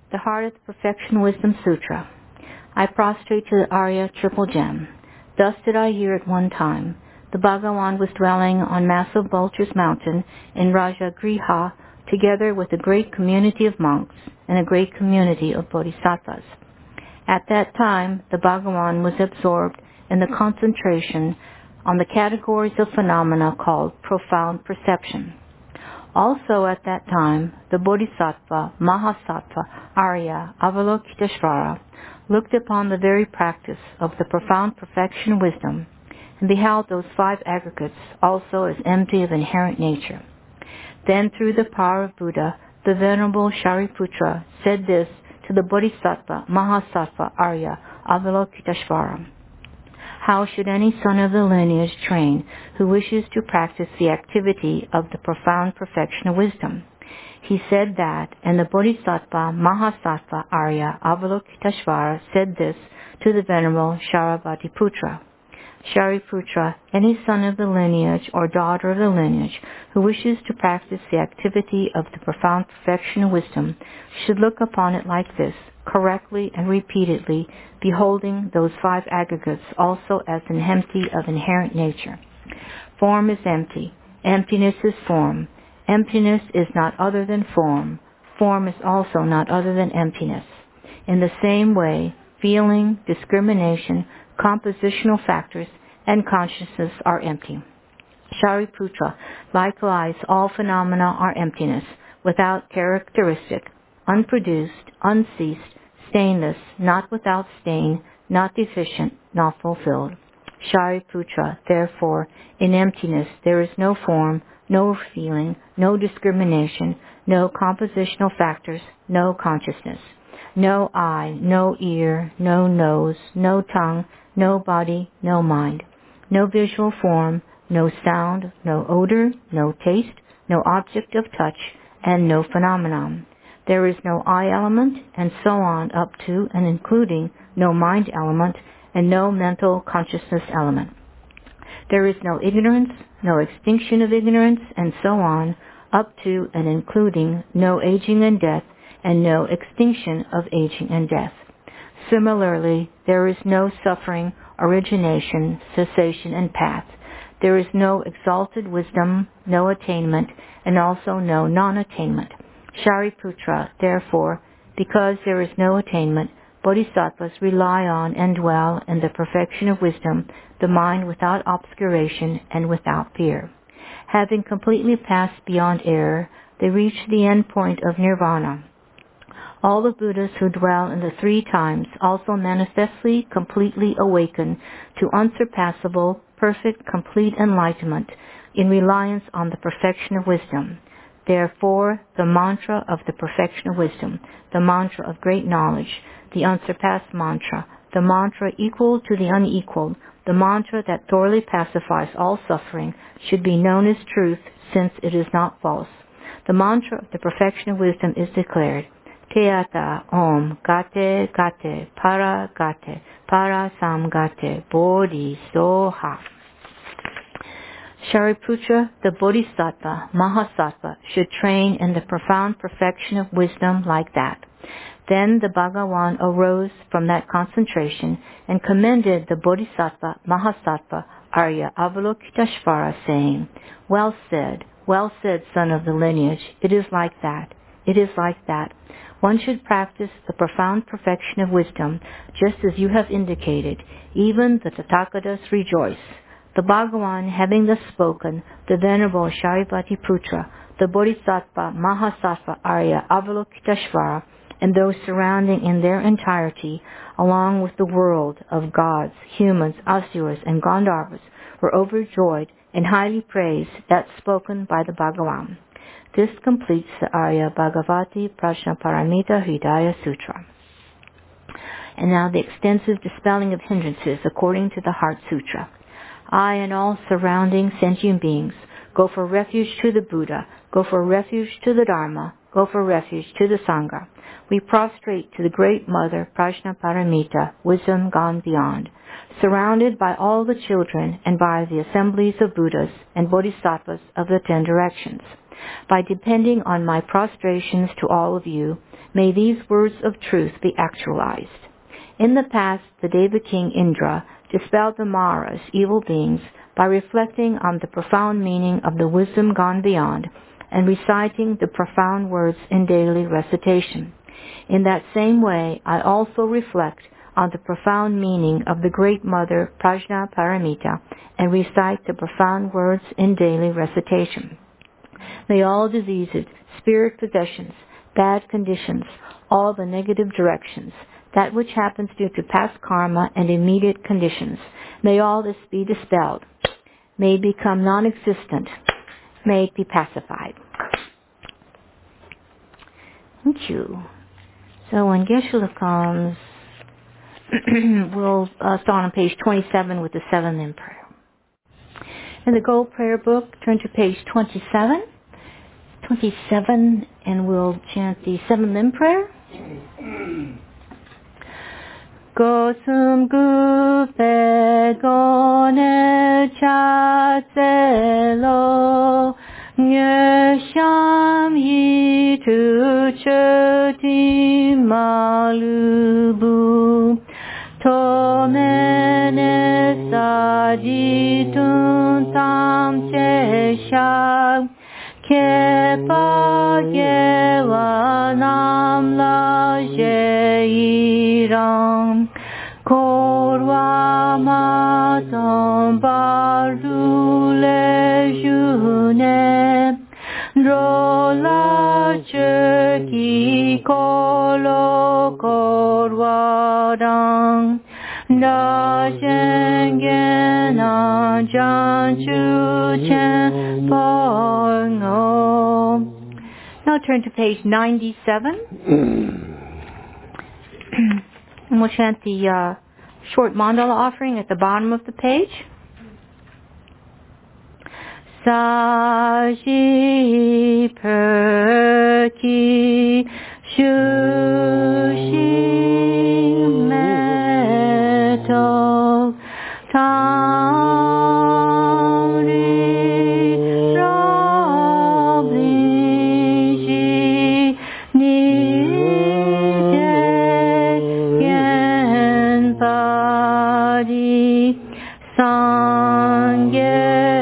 The Heart of the Perfection Wisdom Sutra. I prostrate to the Arya Triple Gem. Thus did I hear at one time. The Bhagawan was dwelling on massive Vulture's Mountain in Rajagriha, together with a great community of monks and a great community of bodhisattvas. At that time, the Bhagawan was absorbed in the concentration on the categories of phenomena called profound perception. Also at that time, the Bodhisattva, Mahasattva, Arya, Avalokiteshvara looked upon the very practice of the profound perfection wisdom and beheld those five aggregates also as empty of inherent nature. Then through the power of Buddha, the Venerable Shariputra said this to the Bodhisattva, Mahasattva, Arya, Avalokiteshvara. How should any son of the lineage train who wishes to practice the activity of the profound perfection of wisdom? He said that, and the Bodhisattva Mahasattva Arya Avalokiteshvara said this to the Venerable Shariputiputra. Shariputra, any son of the lineage or daughter of the lineage who wishes to practice the activity of the profound perfection of wisdom should look upon it like this, correctly and repeatedly, beholding those five aggregates also as an empty of inherent nature. Form is empty. Emptiness is form. Emptiness is not other than form. Form is also not other than emptiness. In the same way, feeling, discrimination, compositional factors, and consciousness are empty. Shariputra, likewise, all phenomena are emptiness, without characteristic, unproduced, unceased, stainless, not without stain, not deficient, not fulfilled. Shariputra, therefore, in emptiness there is no form, no feeling, no discrimination, no compositional factors, no consciousness. No eye, no ear, no nose, no tongue, no body, no mind. No visual form, no sound, no odor, no taste, no object of touch, and no phenomenon. There is no I element, and so on up to and including no mind element, and no mental consciousness element. There is no ignorance, no extinction of ignorance, and so on up to and including no aging and death, and no extinction of aging and death. Similarly, there is no suffering, origination, cessation, and path. There is no exalted wisdom, no attainment, and also no non-attainment. Shariputra, therefore, because there is no attainment, bodhisattvas rely on and dwell in the perfection of wisdom, the mind without obscuration and without fear. Having completely passed beyond error, they reach the end point of nirvana. All the Buddhas who dwell in the three times also manifestly, completely awaken to unsurpassable, perfect, complete enlightenment in reliance on the perfection of wisdom. Therefore, the mantra of the perfection of wisdom, the mantra of great knowledge, the unsurpassed mantra, the mantra equal to the unequaled, the mantra that thoroughly pacifies all suffering, should be known as truth, since it is not false. The mantra of the perfection of wisdom is declared, Teata Om Gate Gate Para Gate Para Sam Gate Bodhi Soha. Shariputra, the Bodhisattva, Mahasattva, should train in the profound perfection of wisdom like that. Then the Bhagawan arose from that concentration and commended the Bodhisattva, Mahasattva, Arya Avalokiteshvara, saying, well said, son of the lineage, it is like that, it is like that. One should practice the profound perfection of wisdom, just as you have indicated. Even the Tathagatas rejoice. The Bhagawan, having thus spoken, the Venerable Shariputra, the Bodhisattva Mahasattva Arya Avalokiteshvara, and those surrounding in their entirety, along with the world of gods, humans, asuras, and Gandharvas, were overjoyed and highly praised that spoken by the Bhagawan. This completes the Arya Bhagavati Prajnaparamita Hridaya Sutra. And now the extensive dispelling of hindrances according to the Heart Sutra. I and all surrounding sentient beings go for refuge to the Buddha, go for refuge to the Dharma, go for refuge to the Sangha. We prostrate to the Great Mother Prajnaparamita, wisdom gone beyond, surrounded by all the children and by the assemblies of Buddhas and Bodhisattvas of the 10 directions. By depending on my prostrations to all of you, may these words of truth be actualized. In the past, the Deva king Indra dispelled the Maras, evil beings, by reflecting on the profound meaning of the wisdom gone beyond and reciting the profound words in daily recitation. In that same way, I also reflect on the profound meaning of the Great Mother Prajna Paramita and recite the profound words in daily recitation. May all diseases, spirit possessions, bad conditions, all the negative directions, that which happens due to past karma and immediate conditions, may all this be dispelled, may become non-existent, may it be pacified. Thank you. So when Geshe-la comes, we'll start on page 27 with the 7th prayer. In the Gold Prayer Book, turn to page 27, and we'll chant the 7th prayer. Gosum gupe gone chatselo nyesham hitu choti malubu tomene saditun tam cheshag kepa yewa nam la jeiram korwa matam bardule june drola cheki kolo korwadang da jengena janchu chen porno. Now turn to page 97. And we'll chant the short mandala offering at the bottom of the page. Saji perki shushi meto tamri rablishi nite genpadi sangye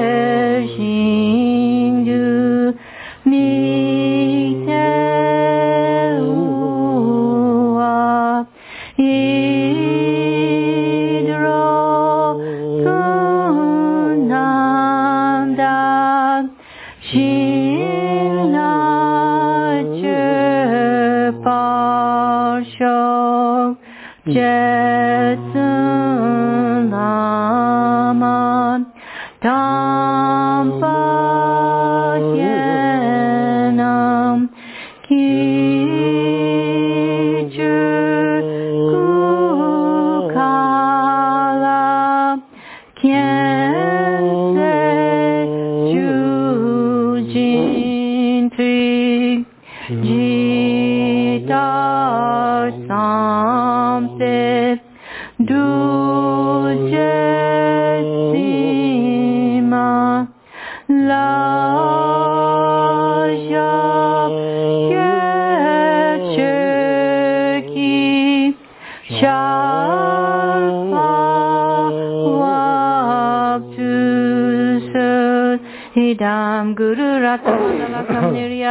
Idam Guru Ratnavakam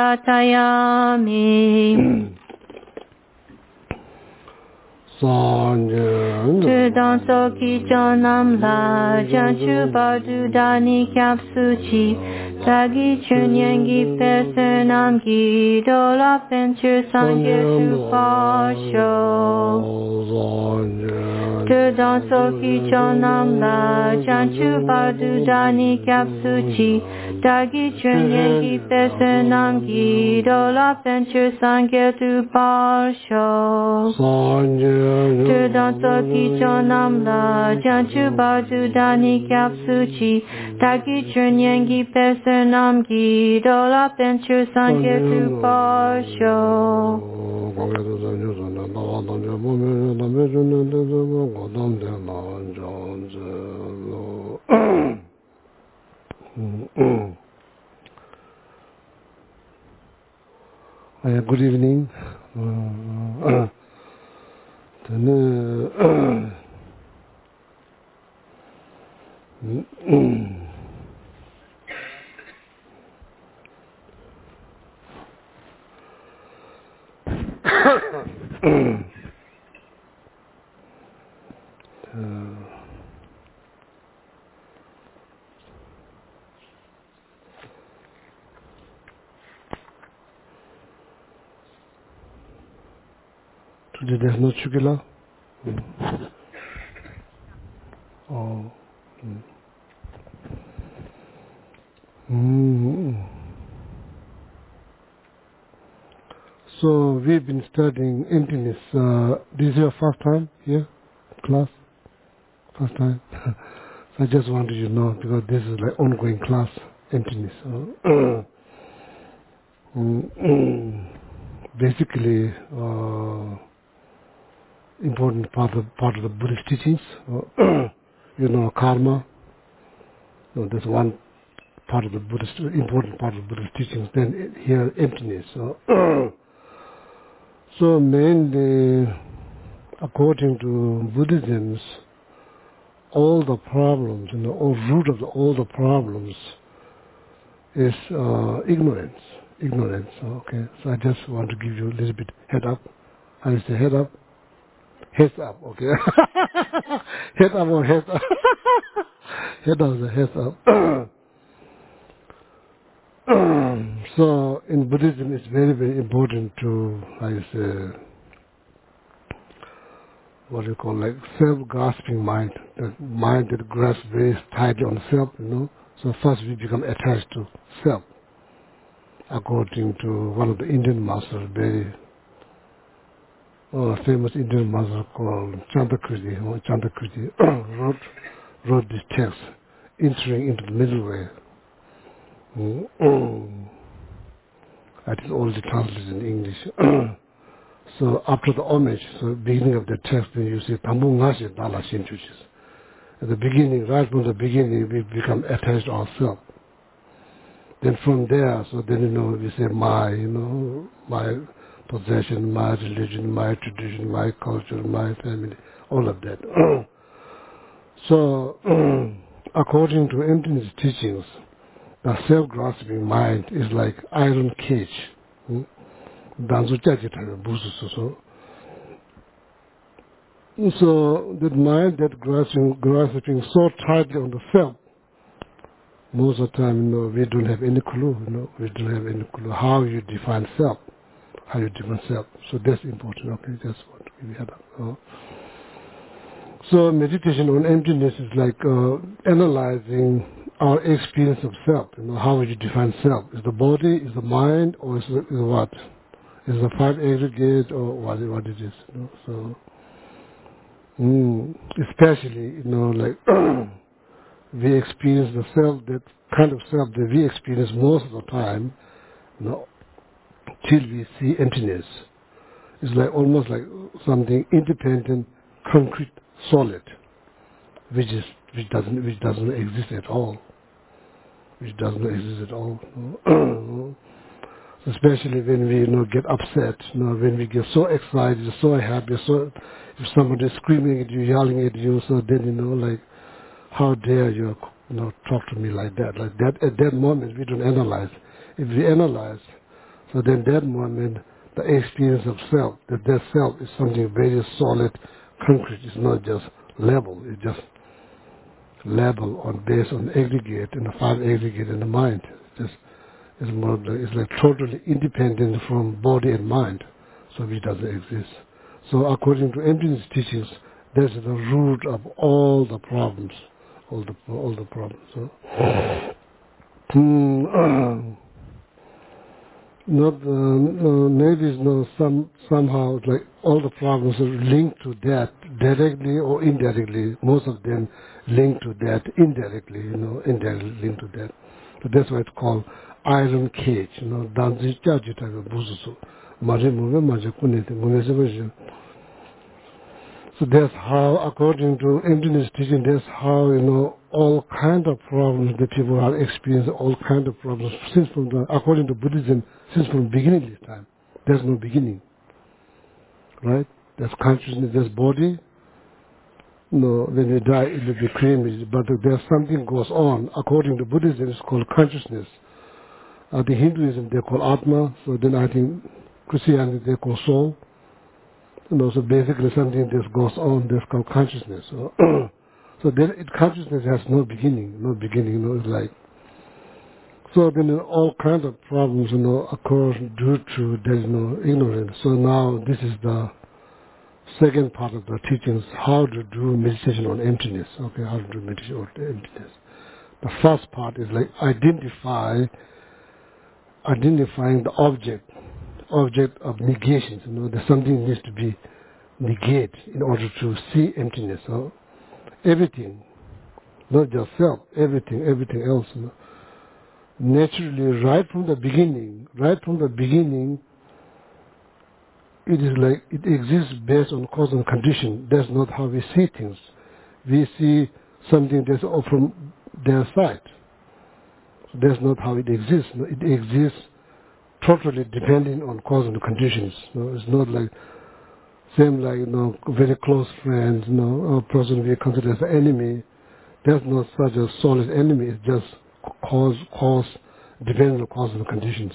Niryatayami Tudam Soki Jonam La Janchu Bardu Dani Kyap Suchi Tagi Chunyangi Pesenam Gidola Penchu Sangye Supasho Tudam Soki Jonam La Janchu Bardu Dani Kyap Suchi Tagi Chunyangi Pesenam Gidola Penchu Sangye Supasho Tudam Soki Jonam La Janchu Bardu Dani Kyap Suchi Tagi Chunyangi Pesenam Gidola Penchu Sangye Supasho Good evening. Today there's no chukila. Oh. So we've been studying emptiness. This is your first time here, class? First time? So I just wanted you to know because this is like ongoing class, emptiness. Basically, important part of the Buddhist teachings. Karma. That's one part of the important part of the Buddhist teachings. Then here, emptiness. So mainly, according to Buddhism, all the problems, all root of all the problems is ignorance. Ignorance. Okay. So I just want to give you a little bit head up. How you say head up? Heads up. Okay. Head up or head up? Head up is a heads up. So in Buddhism, it's very, very important to, how you say, what you call like self-grasping mind, the mind that grasps very tightly on self, So first we become attached to self, according to one of the Indian masters, very famous Indian master called Chandrakriti, wrote this text, entering into the middle way. I think already translated in English. So after the homage, so beginning of the text, then you say Tambu Ngasi Dala Shinchuchis. At the beginning, right from the beginning, we become attached to ourselves. Then from there, so then we say my possession, my religion, my tradition, my culture, my family, all of that. So according to emptiness teachings, the self-grasping mind is like iron cage. So that mind that grasping so tightly on the self, most of the time, we don't have any clue, we don't have any clue how you define self, how you define self. So that's important, okay, that's what we had. So meditation on emptiness is like analyzing our experience of self, how would you define self? Is the body, is the mind, or is what? Is the five aggregate, or what it is, So, especially, like we experience the self, that kind of self that we experience most of the time, till we see emptiness. It's like almost like something independent, concrete, solid, which doesn't exist at all. Which doesn't exist at all. Especially when we get upset, when we get so excited, so happy, so if somebody is screaming at you, yelling at you, so then like, how dare you talk to me like that? Like that at that moment we don't analyze. If we analyze, so then that moment the experience of self, that self is something very solid, concrete. It's not just level. It's just level based on aggregate and the five aggregate in the mind. It's like totally independent from body and mind, so it doesn't exist. So according to emptiness teachings, that's the root of all the problems, all the problems. So, maybe somehow like all the problems are linked to that directly or indirectly. Most of them linked to that indirectly, indirectly linked to that. So that's why it's called iron cage. Danzi chaji taga buzusu, mari mume maja kunete mume. So that's how, according to emptiness teaching, that's how, all kind of problems that people are experiencing, all kind of problems, according to Buddhism, since from the beginning of time. There's no beginning, right? There's consciousness, there's body. No, when we die, it will be cremated. But there's something goes on. According to Buddhism, it's called consciousness. The Hinduism, they call Atma. So then I think Christianity, they call soul. So basically something that goes on, that's called consciousness. So, so then consciousness has no beginning. It's like. So then all kinds of problems, occur due to there's no ignorance. So now this is the second part of the teachings, how to do meditation on emptiness. Okay, how to do meditation on emptiness. The first part is like identifying the object of negations. There's something needs to be negated in order to see emptiness. So everything, not just self, everything else. Naturally, right from the beginning, it is like it exists based on cause and condition. That's not how we see things. We see something that's from their side. That's not how it exists. It exists totally depending on cause and conditions. It's not like same like very close friends. A person we consider as an enemy. There's not such a solid enemy. It's just cause depending on cause and conditions.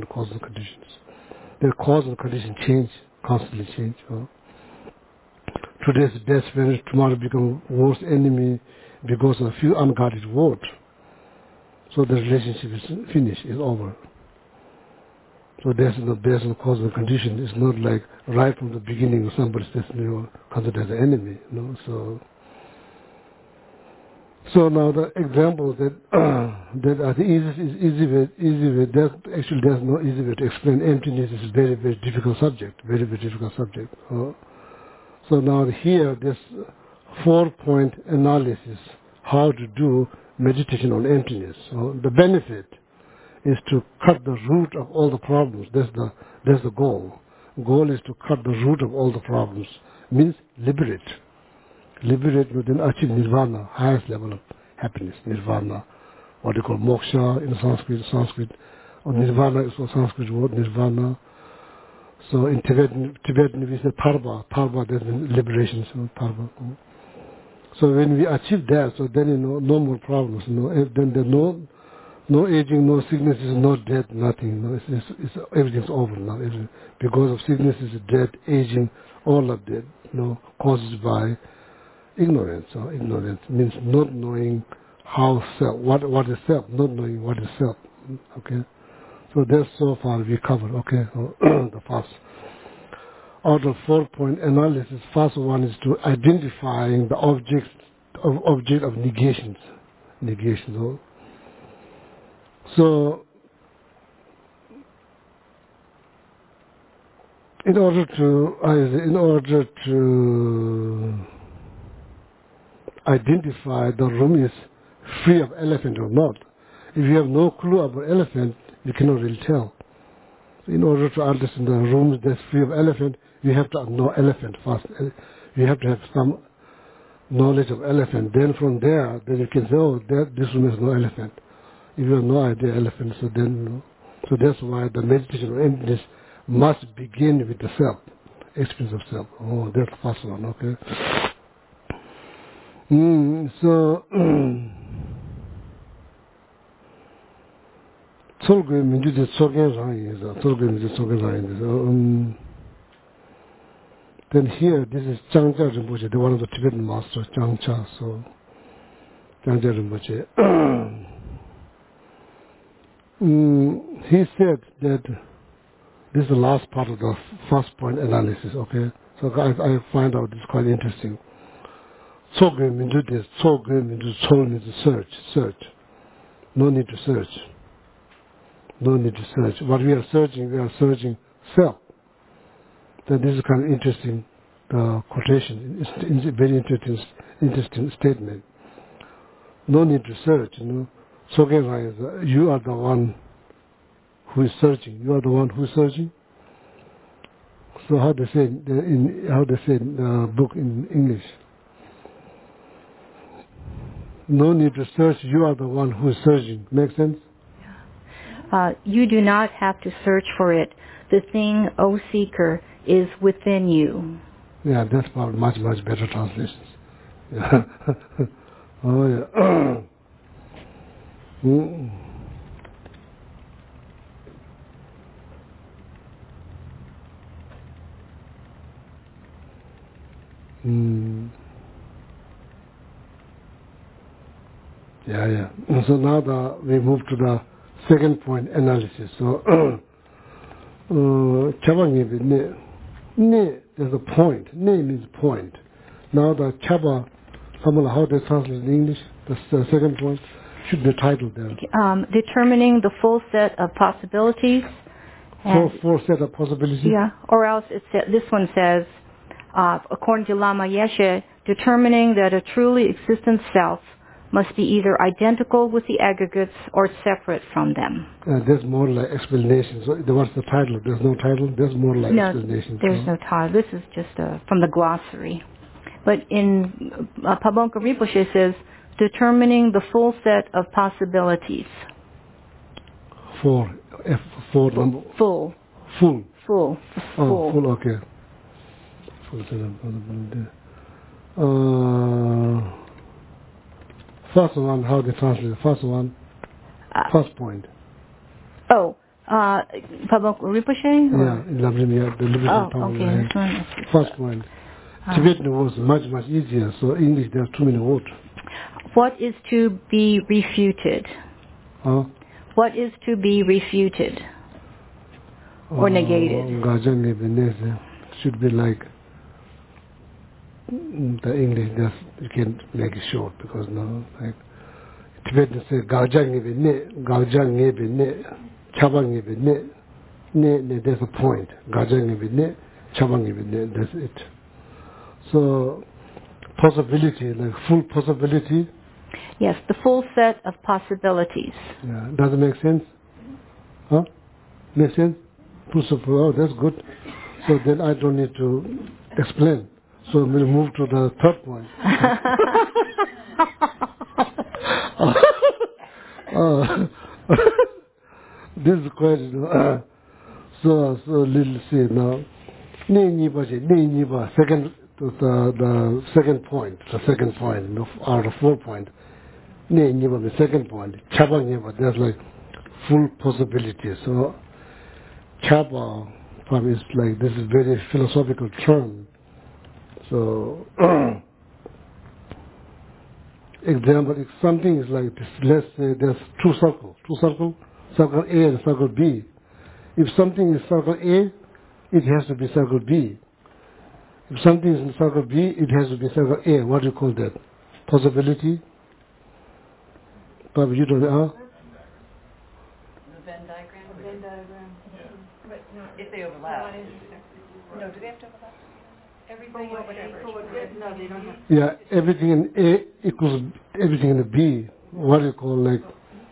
The cause and conditions constantly change. Today's best friend, tomorrow become worst enemy because of a few unguarded words. So the relationship is finished, is over. So there's no based on cause and condition. It's not like right from the beginning somebody says considered as an enemy. So now the example that I think easy way. There's no easy way to explain emptiness. Is a very, very difficult subject. So now here this 4-point analysis how to do meditation on emptiness. So the benefit is to cut the root of all the problems. That's the goal. Goal is to cut the root of all the problems. Means liberate within achieve nirvana, highest level of happiness, nirvana, what they call moksha in Sanskrit, or nirvana is a Sanskrit word, nirvana. So in Tibetan we say tarva, there's liberation, so tarva. So when we achieve that, so then no more problems, then there's no aging, no sicknesses, no death, nothing. It's everything's over now. Because of sicknesses, death, aging, all of that, caused by ignorance. Ignorance means not knowing how self, what is self, not knowing what is self. Okay, so that's so far we covered. Okay, the first out of 4-point analysis. First one is to identifying the object of negations. So in order to identify the room is free of elephant or not. If you have no clue about elephant, you cannot really tell. In order to understand the room that's free of elephant, you have to know elephant first. You have to have some knowledge of elephant. Then from there, then you can say, this room has no elephant. If you have no idea elephant, so that's why the meditation of emptiness must begin with the self, experience of self. Oh, that's the first one, okay? So, then here, this is Zhangzha Rinpoche, the one of the Tibetan masters, Zhangcha, so Zhangzha Rinpoche. He said that this is the last part of the first point analysis, okay? So I find out this quite interesting. Tsogö means this, Tsogö means Tsol means search. No need to search. What we are searching self. Then this is kind of interesting quotation. It's a very interesting statement. No need to search, Tsogö, you are the one who is searching. You are the one who is searching. So how they say in the book in English. No need to search. You are the one who is searching. Make sense? You do not have to search for it The thing, O seeker, is within you. Yeah, that's probably much, much better translations. Yeah. Oh, yeah. Mm. Mm. Yeah. So now we move to the second point, analysis. So, chabangi ne, there's a point. Ne means point. Now the chaba, how they translate in English, the second point, should be titled there. Determining the full set of possibilities. Four set of possibilities? Yeah, or else this one says, according to Lama Yeshe, determining that a truly existent self must be either identical with the aggregates or separate from them. There's more like explanation. So what's the title? There's no title? There's more like explanation. There's no title. This is just from the glossary. But in Pabonka Rinpoche says, determining the full set of possibilities. Four number. Full. Full. Full. Oh, full, okay. Full set of possibilities. First one, how they translate? First one, first point. Pabonka Rinpoche? Yeah, in Lamrimia, the Liberation Power. Okay. First point. Tibetan was much, much easier, so English there's too many words. What is to be refuted? What is to be refuted? Or negated? Should be like the English, you can make it short because no, like Tibetan say Gaujang ne, Chabang ne, there's a point. Gaujang ne, Chabang ne, that's it. So possibility, like full possibility. Yes, the full set of possibilities. Yeah, does it make sense? Huh? Make sense? Oh, that's good. So then I don't need to explain. So we'll move to the third point. This is quite, so little see now. Second, the second point, out of 4 points. The second point, Chaba, there's like full possibility. So Chaba probably is like, this is very philosophical term. So example, if something is like this, let's say there's two circles, circle A and circle B. If something is circle A, it has to be circle B. If something is in circle B, it has to be circle A. What do you call that? Possibility? Probably you don't know. The Venn diagram? Venn diagram. Yeah. But no, if they overlap. No, do they have to overlap? Everything or whatever. No, they don't have to. Yeah, everything in A equals everything in the B. What do you call like?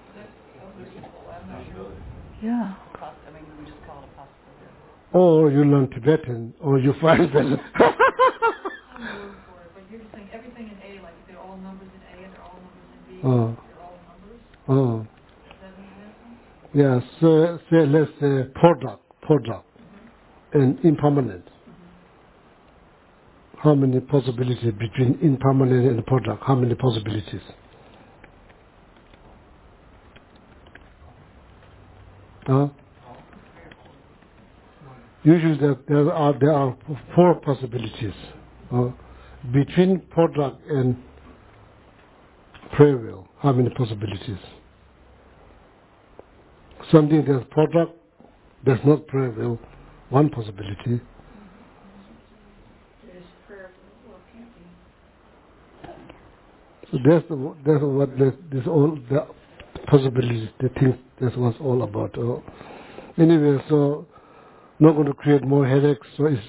Yeah. I mean, we just call it a possibility. Or you learn Tibetan, or you find better. I'm going for it, but you're just saying everything in A, like if they're all numbers in A and they're all numbers in B, they're all numbers? Does that make sense? Yeah, so let's say product, and impermanent. How many possibilities between impermanent and product? How many possibilities? Usually there are 4 possibilities between product and prayer will. How many possibilities? Something that's product, that's not prayer will. 1 possibility. So that's what this all the possibilities, the things that's what's all about. Anyway, so not going to create more headaches. So it's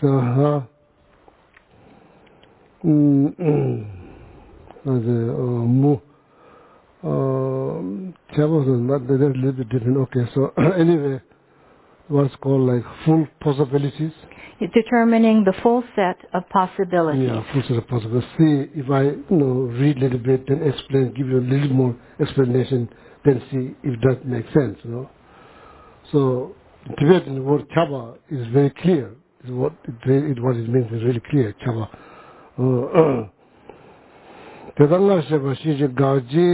not a little bit different. Okay, so anyway, what's called like full possibilities. It's determining the full set of possibilities. Yeah, full set of possibilities. See if I read a little bit, then explain, give you a little more explanation, then see if that makes sense. So Tibetan word chaba is very clear. What it means is really clear. Chaba. Tedanga sheba shiji gaji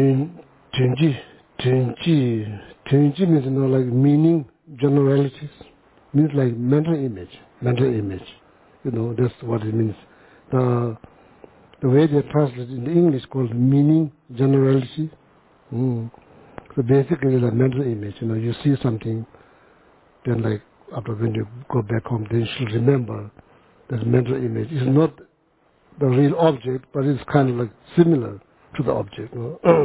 tunji means like meaning, generalities. Means like mental image. That's what it means. The way they translate in the English called meaning, generality. So basically the mental image. You see something, then like after when you go back home, then you should remember that mental image. It's not the real object, but it's kind of like similar to the object.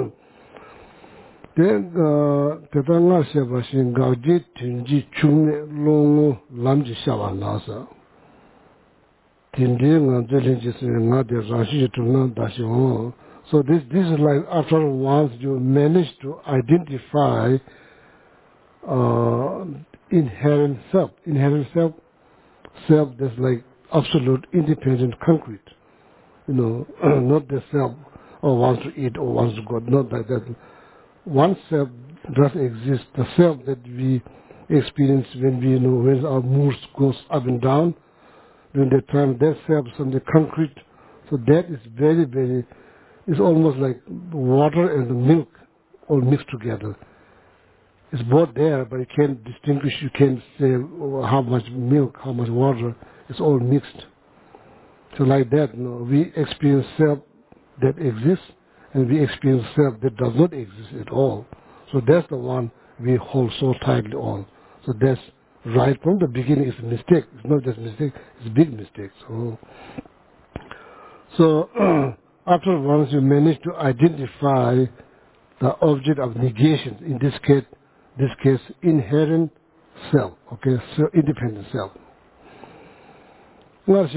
Then Tedanga Sheba Shin Gaji Tunji Chungne Longo Lamji Shawa Nasa. Tinding Jelinjis Nadi Rashi Tuna Dashi. So this is like after once you manage to identify inherent self. Self that's like absolute independent concrete. Not the self or wants to eat or wants to go, not like that. One self does exist, the self that we experience when our moods goes up and down, during that time, that self is on the concrete. So that is very, very, it's almost like water and the milk all mixed together. It's both there, but you can't distinguish, you can't say how much milk, how much water, it's all mixed. So like that, we experience self that exists, and we experience self that does not exist at all. So that's the one we hold so tightly on. So that's right from the beginning. It's a mistake. It's not just a mistake, it's a big mistake. So after once you manage to identify the object of negation, in this case inherent self, okay, so independent self. No,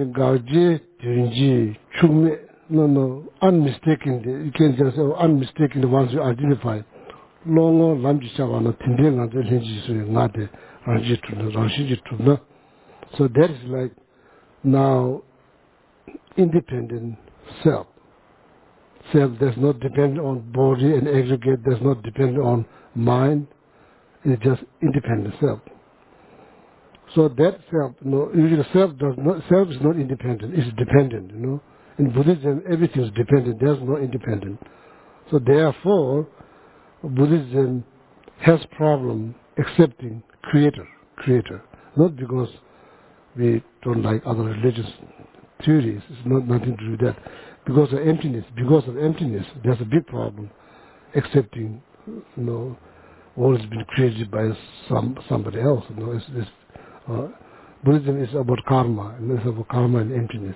unmistakenly, you can't just say unmistakenly once you identify. Longo lamji chawana tindinga de lenji so ngade ranji tuna. So that is like now independent self. Self does not depend on body and aggregate, does not depend on mind. It's just independent self. So that self, usually self is not independent, it's dependent, In Buddhism, everything is dependent, there's no independent. So therefore, Buddhism has problem accepting creator. Not because we don't like other religious theories, it's not nothing to do with that. Because of emptiness, there's a big problem accepting, what has been created by somebody else. Buddhism is about karma, and it's about karma and emptiness.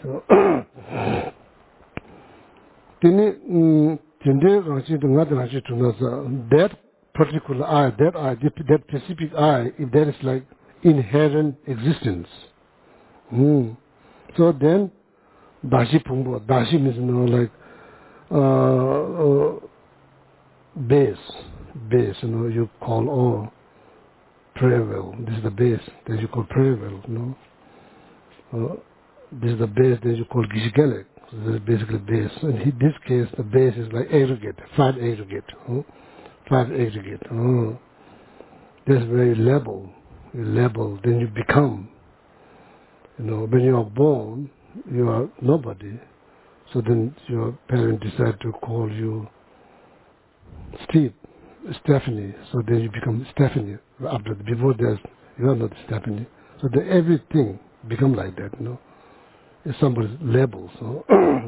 That particular I, that specific I, if that is like inherent existence. So then, dashi pungbo, dashi means like base, you call prayer well. This is the base that you call prayer well, this is the base that you call Gishigelek. So this is basically base. And in this case, the base is like aggregate, five aggregate. That's very level. You level, then you become. When you are born, you are nobody. So then your parents decide to call you Stephanie. So then you become Stephanie. Before that, you are not Stephanie. So then everything become like that, It's somebody's label. So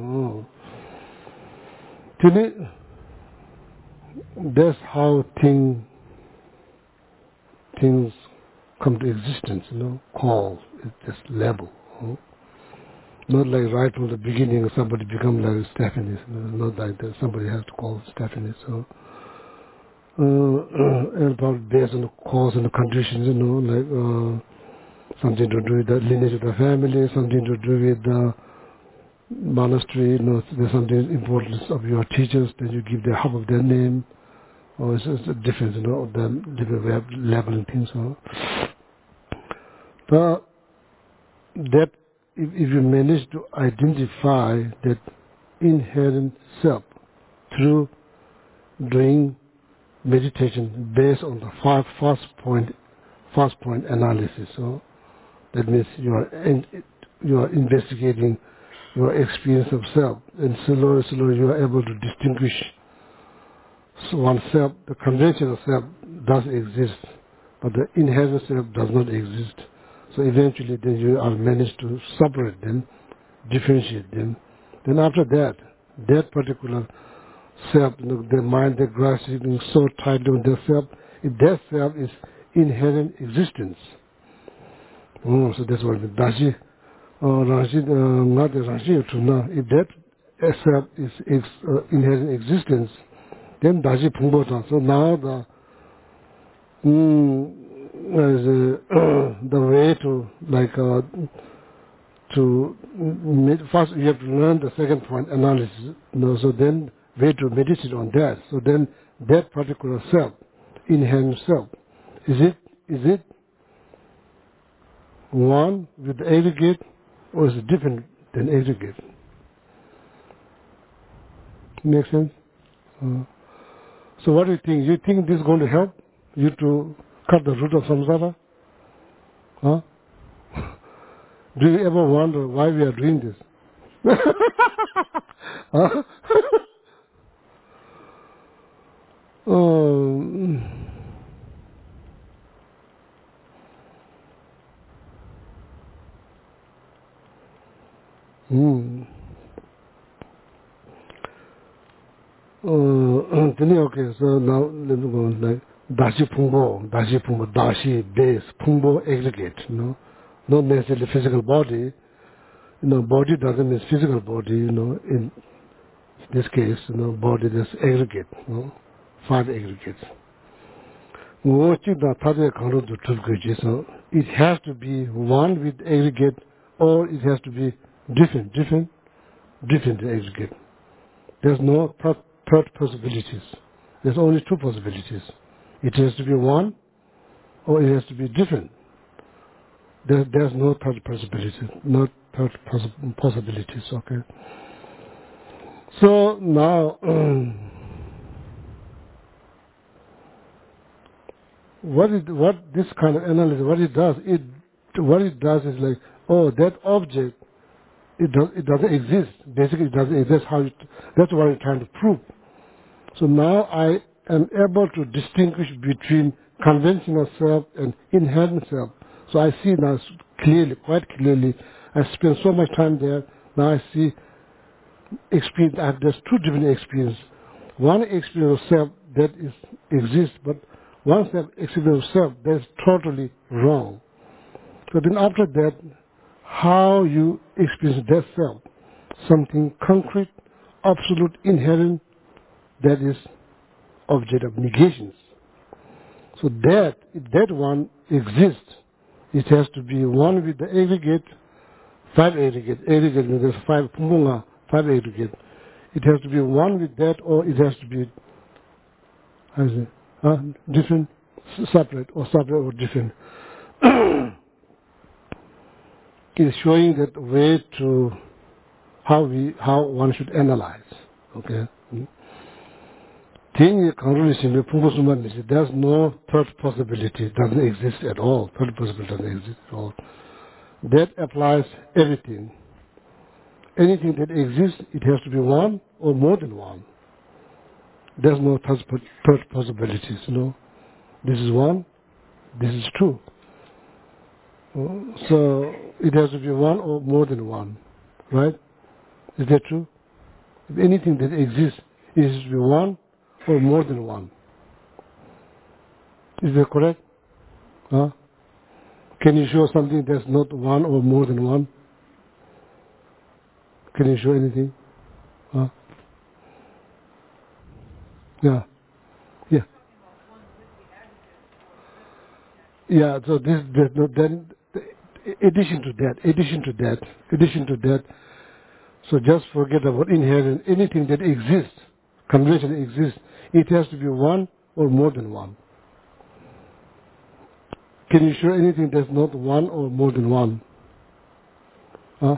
to me, that's how things come to existence, call, it's just label. Not like right from the beginning somebody become like Stephanie, not like that, somebody has to call Stephanie. So and probably based on the cause and the conditions, like something to do with the lineage of the family, something to do with the monastery, there's something importance of your teachers, then you give the half of their name, or it's a difference, of them, different way of labeling things. But that, if you manage to identify that inherent self through doing meditation based on the first first point analysis. So that means you are investigating your experience of self, and slowly you are able to distinguish one self. The conventional self does exist, but the inherent self does not exist. So eventually then you are managed to separate them, differentiate them. Then after that, that particular self, the mind, the grasping so tightly on their self, if that self is inherent existence. So that's what it means. Not the Rashi to know. If that self is inherent existence, then Daji Pungbotan. So now the way to first you have to learn the second point analysis. So then way to meditate on that. So then that particular self, inherent self, is it one with the aggregate, or is it different than aggregate? Make sense? So what do you think? You think this is going to help you to cut the root of samsara? Huh? Do you ever wonder why we are doing this? Huh? Okay, so now let me go like Dashi Pungbo, Dashi base, Pungbo aggregate, not necessarily physical body. Body doesn't mean physical body, in this case, body is aggregate, 5 aggregates. So it has to be one with aggregate, or it has to be different aggregate. There's no third possibilities. There's only 2 possibilities. It has to be one, or it has to be different. There's no third possibility, possibilities. Okay. So now, what this kind of analysis, what it does is like, that object, it doesn't exist. Basically, it doesn't exist. That's what I'm trying to prove. So now I am able to distinguish between conventional self and inherent self. So I see now clearly, quite clearly. I spend so much time there. Now I see experience. There's 2 different experiences. One experience of self that exists, but one experience of self that is totally wrong. So then after that, how you experience that self, something concrete, absolute, inherent, that is object of negations. So that, if that one exists, it has to be one with the aggregate, 5 aggregate. Aggregate means there's 5 aggregate. It has to be one with that, or it has to be different, separate or different. It's showing that way to how one should analyze. Okay. There's no third possibility. It doesn't exist at all. Third possibility doesn't exist at all. That applies everything. Anything that exists, it has to be one or more than one. There's no third possibilities. This is one, this is 2. So it has to be one or more than one, right? Is that true? If anything that exists, it has to be one or more than one. Is that correct? Huh? Can you show something that's not one or more than one? Can you show anything? Huh? Yeah. Yeah. Yeah, so then addition to that, so just forget about inherent, anything that exists, convention exists, it has to be one or more than one. Can you show anything that's not one or more than one? Huh?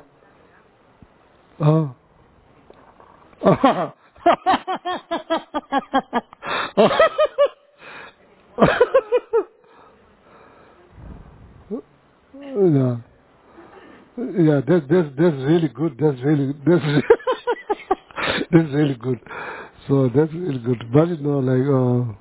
Yeah. Yeah, that's really good. That's that's really good. So that's really good. But you know, like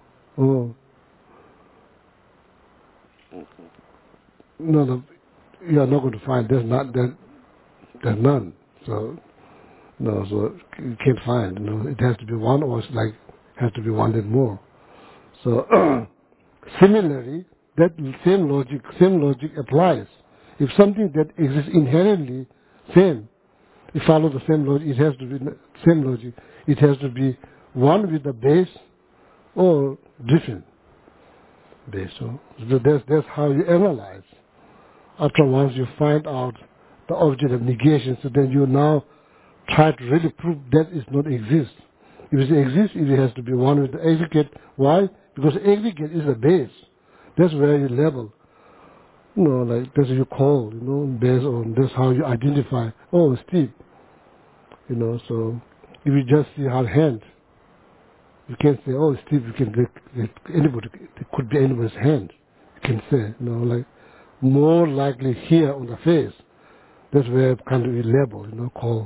no, you are not going to find. There's none. So no, so you can't find. You know, it has to be one, or it's like has to be one and more. So similarly, that same logic applies. If something that exists inherently, same. You follow the same logic, it has to be the same logic. It has to be one with the base or different base. So that's how you analyze. After once you find out the object of negation, so then you now try to really prove that it not exist. If it exists, it has to be one with the aggregate. Why? Because aggregate is the base. That's where you level. You know, like that's what you call, you know, based on that's how you identify. Oh, Steve. You know, so if you just see her hand, you can't say, oh, Steve, you can get anybody, it could be anybody's hand. You can say, you know, like, more likely here on the face. That's where kind of a label, you know, called,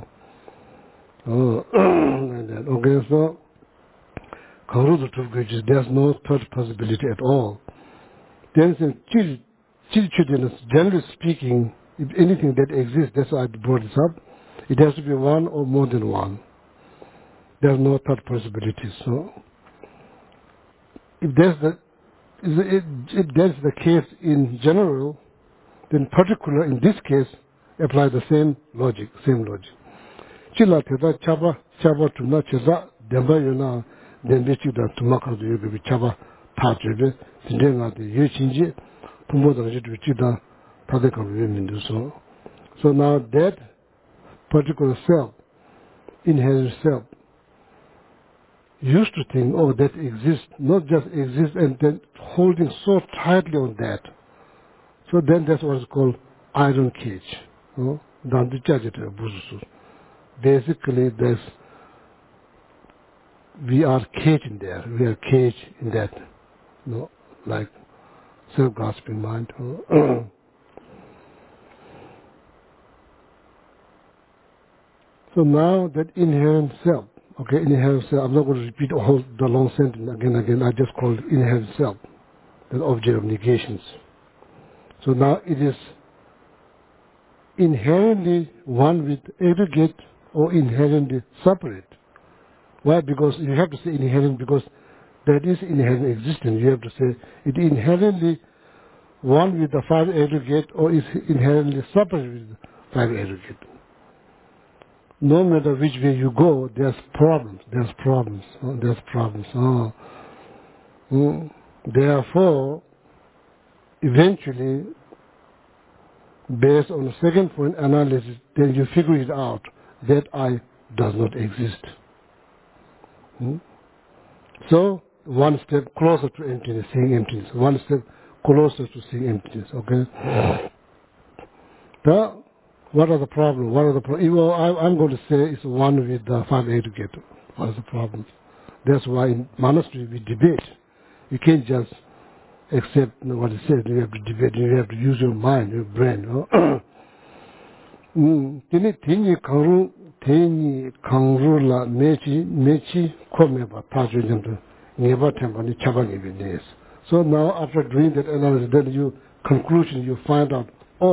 like that. Okay, so, there's no third possibility at all. There's a generally speaking, if anything that exists, that's why I brought this up, it has to be one or more than one. There's no third possibility. So, if that's the case in general, then particular in this case, apply the same logic. Chila teta chaba tuna cheza demba yona dembe chida tumaka do yobe chaba tajebe tindenga de yechinji tumbo da jitu chida tadeka mindu so. So now that particular self, inherent self, used to think, oh, that exists, not just exists and then holding so tightly on that. So then that's what is called iron cage. Basically, we are caged in there. We are caged in that, like self-grasping mind. So now that inherent self, I'm not going to repeat all the long sentence again. I just call it inherent self, the object of negations. So now it is inherently one with aggregate or inherently separate. Why? Because you have to say inherent because that is inherent existence. You have to say it inherently one with the 5 aggregate or is inherently separate with the 5 aggregate. No matter which way you go, there's problems. Therefore, eventually, based on the second point analysis, then you figure it out that I does not exist. So, one step closer to emptiness, seeing emptiness. One step closer to seeing emptiness, okay? What are the problems? Well, I'm going to say it's one with the 5 aggregate. What is the problem? That's why in monastery we debate. You can't just accept what it says. You have to debate. You have to use your mind, your brain. So now after doing that analysis, then you find out,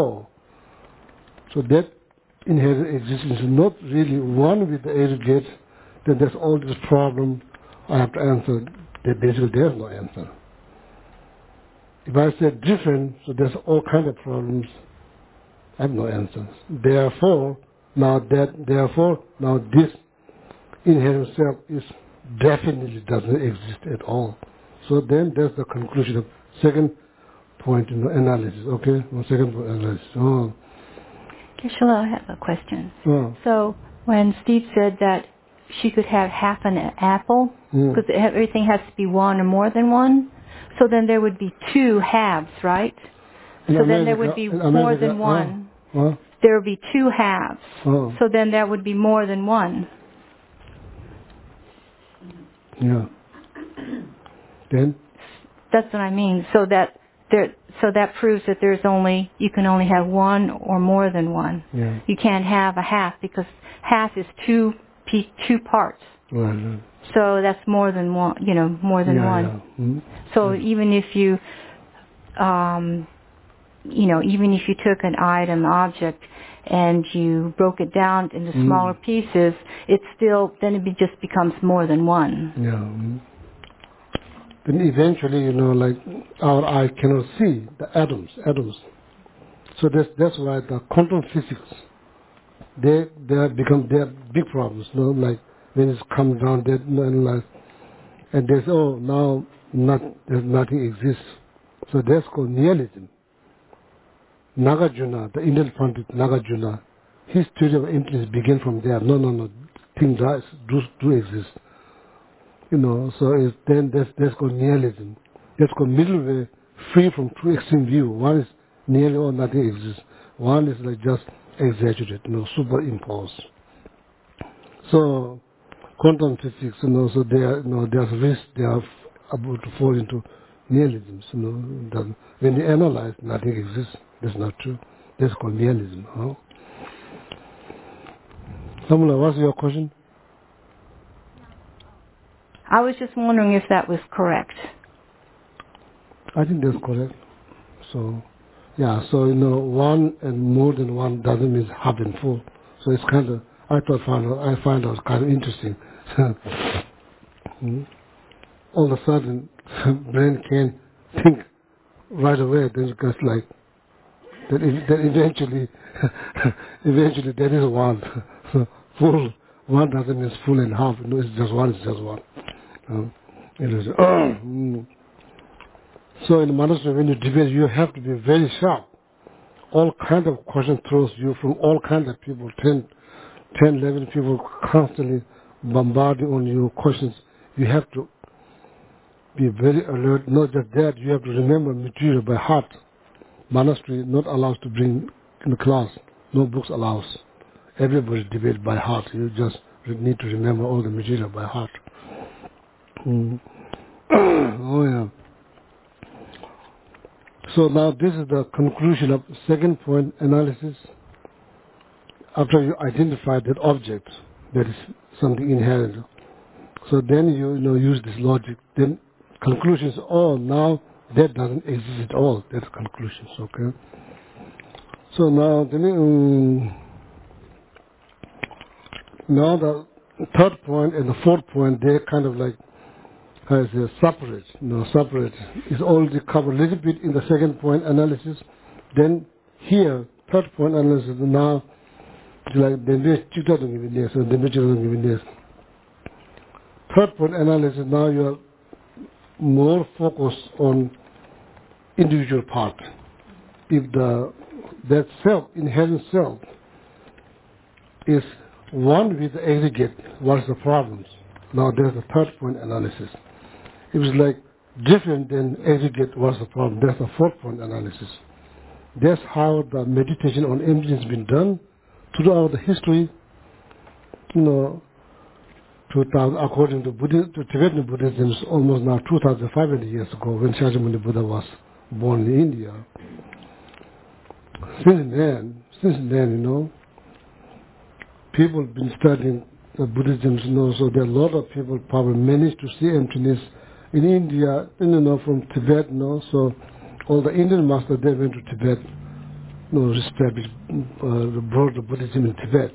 so that inherent existence is not really one with the aggregate, then there's all this problem I have to answer. That basically there's no answer. If I say different, so there's all kinds of problems, I have no answers. Therefore, now this inherent self is definitely doesn't exist at all. So then there's the conclusion of second point in the analysis, okay? Second point analysis. Geshe-la, I have a question. So when Steve said that she could have half an apple, because everything has to be one or more than one, so then there would be 2 halves, right? So then there would be more than one. There would be 2 halves. So then that would be more than one. Yeah. Then? That's what I mean. So that so that proves that you can only have one or more than one. Yeah. You can't have a half because half is two parts. Right. So that's more than one, more than one. Yeah. Mm-hmm. So even if you, even if you took an object, and you broke it down into smaller pieces, then it just becomes more than one. Yeah. Mm-hmm. Then eventually, like our eye cannot see the atoms. So that's why the quantum physics, they become big problems. Like when it's come down, and there's now there's nothing exists. So that's called nihilism. Nagarjuna, the Indian Pandit Nagarjuna, his theory of emptiness began from there. No, things do exist. So then that's called nihilism. That's called middle way, free from two extreme view. One is nearly or nothing exists. One is like just exaggerated, superimposed. So quantum physics, so there's risk they are about to fall into nihilism. That when they analyze, nothing exists. That's not true. That's called nihilism. Huh? Samula, what's your question? I was just wondering if that was correct. I think that's correct. So, yeah, so, one and more than one doesn't mean half and full. So it's kind of, I find out kind of interesting. All of a sudden, brain can't think right away. Then it goes like, that eventually that is one. Full, one doesn't mean full and half. It's just one, it's just one. It is, So in monastery, when you debate, you have to be very sharp. All kind of questions throws you from all kinds of people. 10, 11 people constantly bombarding on you questions. You have to be very alert. Not just that, you have to remember material by heart. Monastery not allows to bring in the class. No books allows. Everybody debates by heart. You just need to remember all the material by heart. Oh yeah. So now this is the conclusion of second point analysis. After you identify that object, that is something inherent. So then you use this logic. Then conclusions. Now that doesn't exist at all. That's conclusions. Okay. So now now the third point and the fourth point, they're kind of like separate. Separate is already covered a little bit in the second point analysis. Then here, third point analysis, now like third point analysis, now you're more focused on individual part. If that self, inherent self, is one with the aggregate, what's the problems? Now there's the third point analysis. It was like different than aggregate, what's the problem? That's the fourth point analysis. That's how the meditation on emptiness has been done throughout the history. 2000, according to Tibetan Buddhism, almost now 2,500 years ago, when Shakyamuni Buddha was born in India. Since then, people have been studying Buddhism, so there are a lot of people probably managed to see emptiness in India, from Tibet, so all the Indian masters, they went to Tibet, brought the Buddhism in Tibet.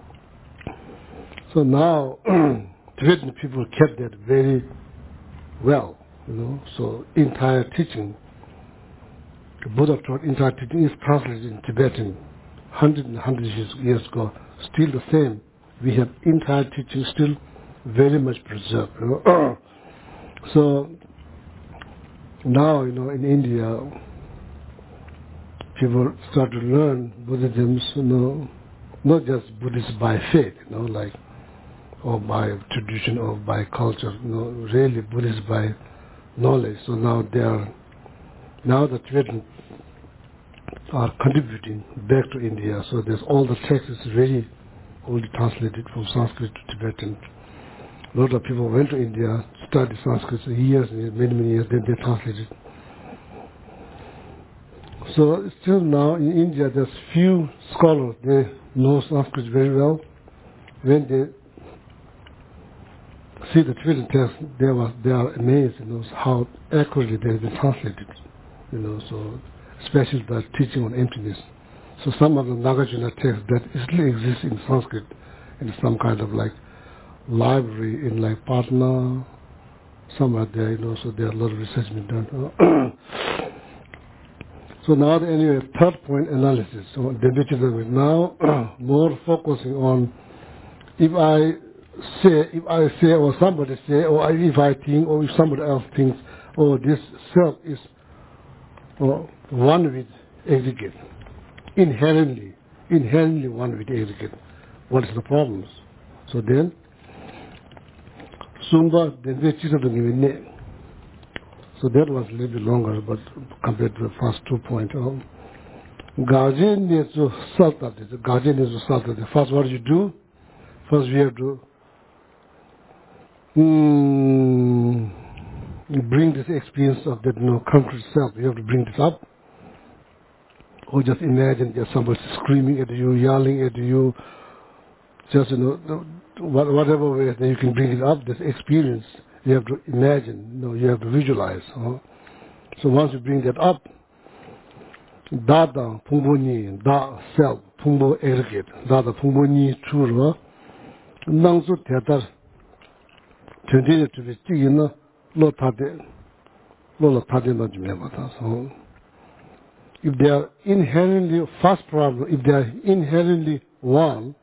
So now, Tibetan people kept that very well, so entire teaching, the Buddha taught entire teaching is translated in Tibetan, hundreds years ago, still the same. We have entire teaching still very much preserved. So now, in India, people start to learn Buddhism, not just Buddhism by faith, or by tradition or by culture, really Buddhism by knowledge. So now the Tibetans are contributing back to India. So there's all the texts really only translated from Sanskrit to Tibetan. A lot of people went to India, studied Sanskrit years, many years, then they translated. So still now in India, there's few scholars, they know Sanskrit very well. When they see the Tibetan text, they are amazed, how accurately they have been translated, so especially the teaching on emptiness. So some of the Nagarjuna texts that still exist in Sanskrit in some kind of like library in like Patna, somewhere there, so there are a lot of research been done. So now, anyway, third point, analysis. So now more focusing on if I say, or somebody say, or if I think, or if somebody else thinks, oh, this self is one with aggregate, inherently one with aggregate. What is the problems? So then, Sumba, then so that was a little bit longer, but compared to the first 2 points. Gaji needs to solve that. Gaji needs to solve that. First, what you do? First, we have to bring this experience of that concrete self. You have to bring this up. Or just imagine that somebody screaming at you, yelling at you. Just, whatever way that you can bring it up, this experience, you have to imagine, you have to visualize. So once you bring that up, Dada Pungbo Da self, Pungbo aggregate, Dada Pungbo Ni Churwa, Nangsu Tetar, continue to be Tigina, Lo Tade, Lola Tade Najmemata. So if they are inherently, first problem, if they are inherently one,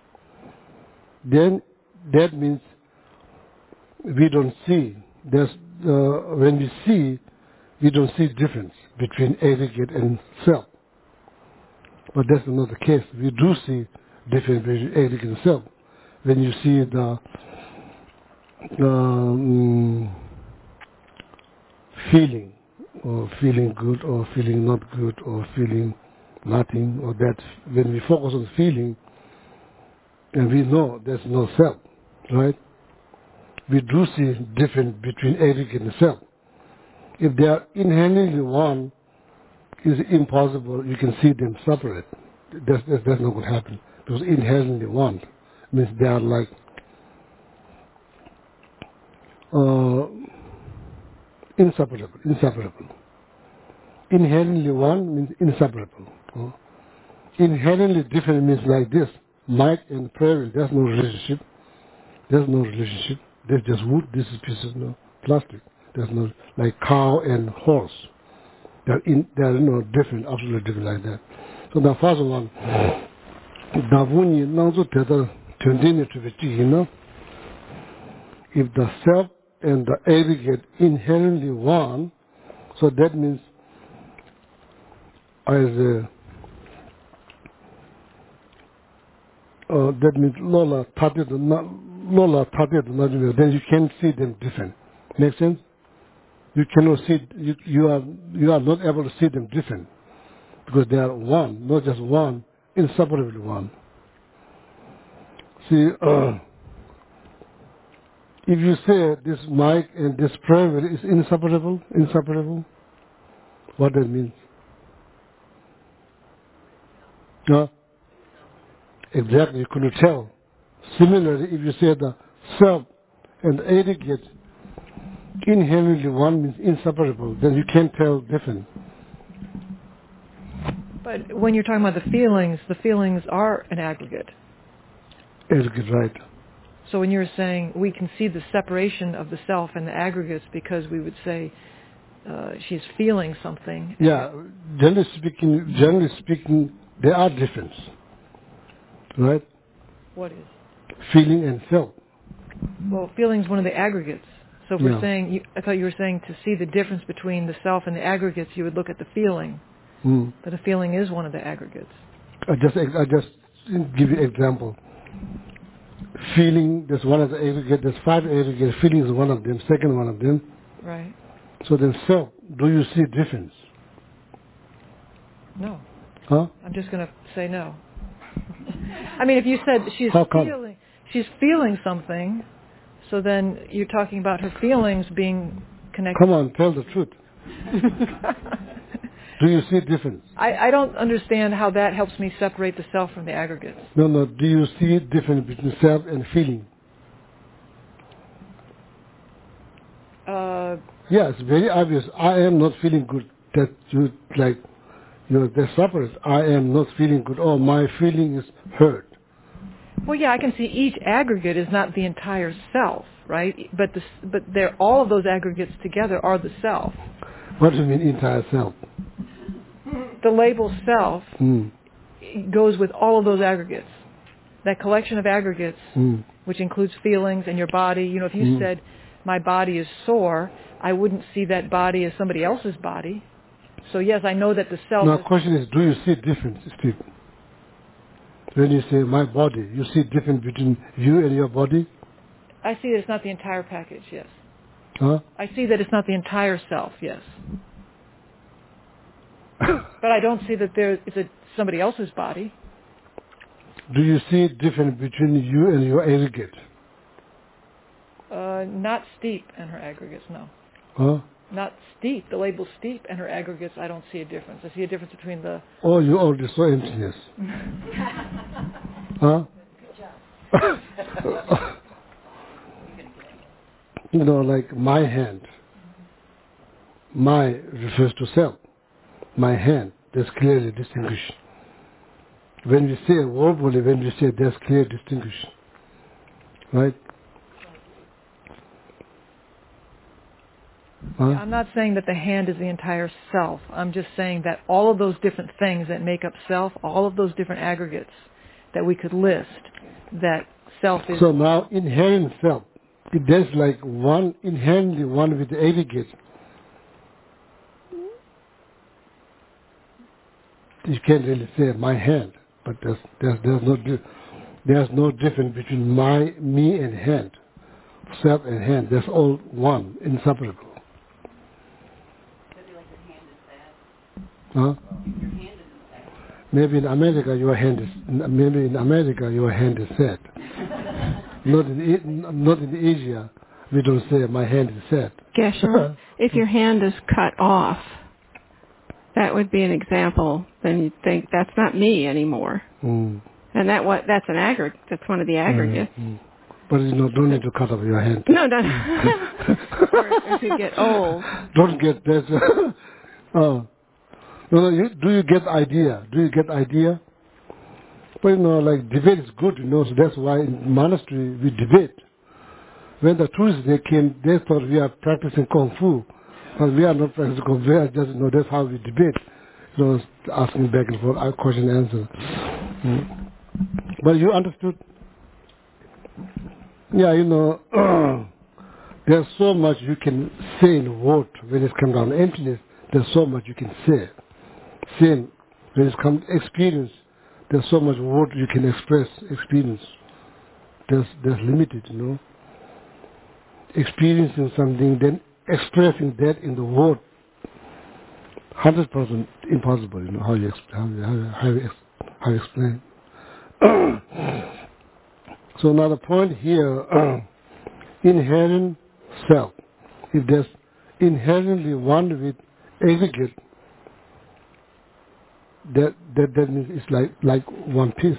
then that means we don't see. When we see, we don't see difference between aggregate and self. But that's not the case. We do see difference between aggregate and self. When you see the feeling, or feeling good, or feeling not good, or feeling nothing, or that, when we focus on feeling, and we know there's no self, right? We do see difference between aggregate and self. If they are inherently one, it's impossible. You can see them separate. That's not going to happen. Because inherently one means they are like inseparable. Inherently one means inseparable. Inherently different means like this. Mike and prairie, there's no relationship. There's just wood. This is piece of plastic. There's no, like cow and horse. They're different, absolutely different like that. So the first one, Davuni Nanzu Teta continue to be if the self and the aggregate inherently one, so that means that means Lola Tated Najmi, then you can see them different. Make sense? You cannot see, you are not able to see them different because they are one, not just one, inseparably one. See, if you say this mic and this prayer is inseparable, what that means? Exactly, you couldn't tell. Similarly, if you say the self and aggregate inherently one means inseparable, then you can't tell different. But when you're talking about the feelings are an aggregate. Aggregate, right. So when you're saying we can see the separation of the self and the aggregates because we would say she's feeling something. Yeah, generally speaking, there are differences, right? What is? Feeling and self. Well, feeling is one of the aggregates. So if we're saying, I thought you were saying to see the difference between the self and the aggregates, you would look at the feeling. But a feeling is one of the aggregates. I just give you an example. Feeling, there's one of the aggregates, there's 5 aggregates, feeling is one of them, second one of them. Right. So then self, do you see difference? No. Huh? I'm just going to say no. I mean, if you said she's feeling something, so then you're talking about her feelings being connected. Come on, tell the truth. Do you see difference? I don't understand how that helps me separate the self from the aggregates. No. Do you see difference between self and feeling? Yeah, it's very obvious. I am not feeling good. That you like, they're separate. I am not feeling good. Oh, my feeling is hurt. Well, yeah, I can see each aggregate is not the entire self, right? But all of those aggregates together are the self. What do you mean entire self? The label self goes with all of those aggregates. That collection of aggregates, which includes feelings and your body. If you said, my body is sore, I wouldn't see that body as somebody else's body. So yes, I know that the self... Now, the question is, do you see difference, Steve? When you say my body, you see difference between you and your body? I see that it's not the entire package, yes. Huh? I see that it's not the entire self, yes. But I don't see that it's somebody else's body. Do you see difference between you and your aggregate? Not Steep and her aggregates, no. Huh? Not Steep. The label Steep and her aggregates, I don't see a difference. I see a difference between the... Oh, you already saw emptiness. Huh? Like my hand. My refers to self. My hand, that's clearly distinguished. When we say verbally, there's clear distinction. Right? Huh? I'm not saying that the hand is the entire self. I'm just saying that all of those different things that make up self, all of those different aggregates that we could list, that self is... So now, inherent self, there's like inherently one with the aggregate. You can't really say my hand, but there's no difference between me and hand, self and hand. That's all one, inseparable. Maybe like your hand is sad. Huh? Your hand isn't sad. Maybe in America your hand is sad. Not in Asia, we don't say my hand is sad. Geshe, if your hand is cut off, that would be an example. Then you'd think that's not me anymore. And that's an aggregate. That's one of the aggregates. But don't need to cut off your hand. No. Or if you get old. Don't get that. Do you get idea? But like debate is good, so that's why in monastery we debate. When the tourists they came, they thought we are practicing Kung Fu. But we are not practicing Kung Fu, we are just, that's how we debate. Asking back and forth, question and answer. But you understood? Yeah, there's so much you can say in word when it comes down to emptiness. There's so much you can say. Saying, when it comes to experience, there's so much word you can express experience. There's limited, Experiencing something, then expressing that in the word, 100% impossible. How you explain. So now the point here, inherent self. If there's inherently one with aggregate, that means it's like one piece.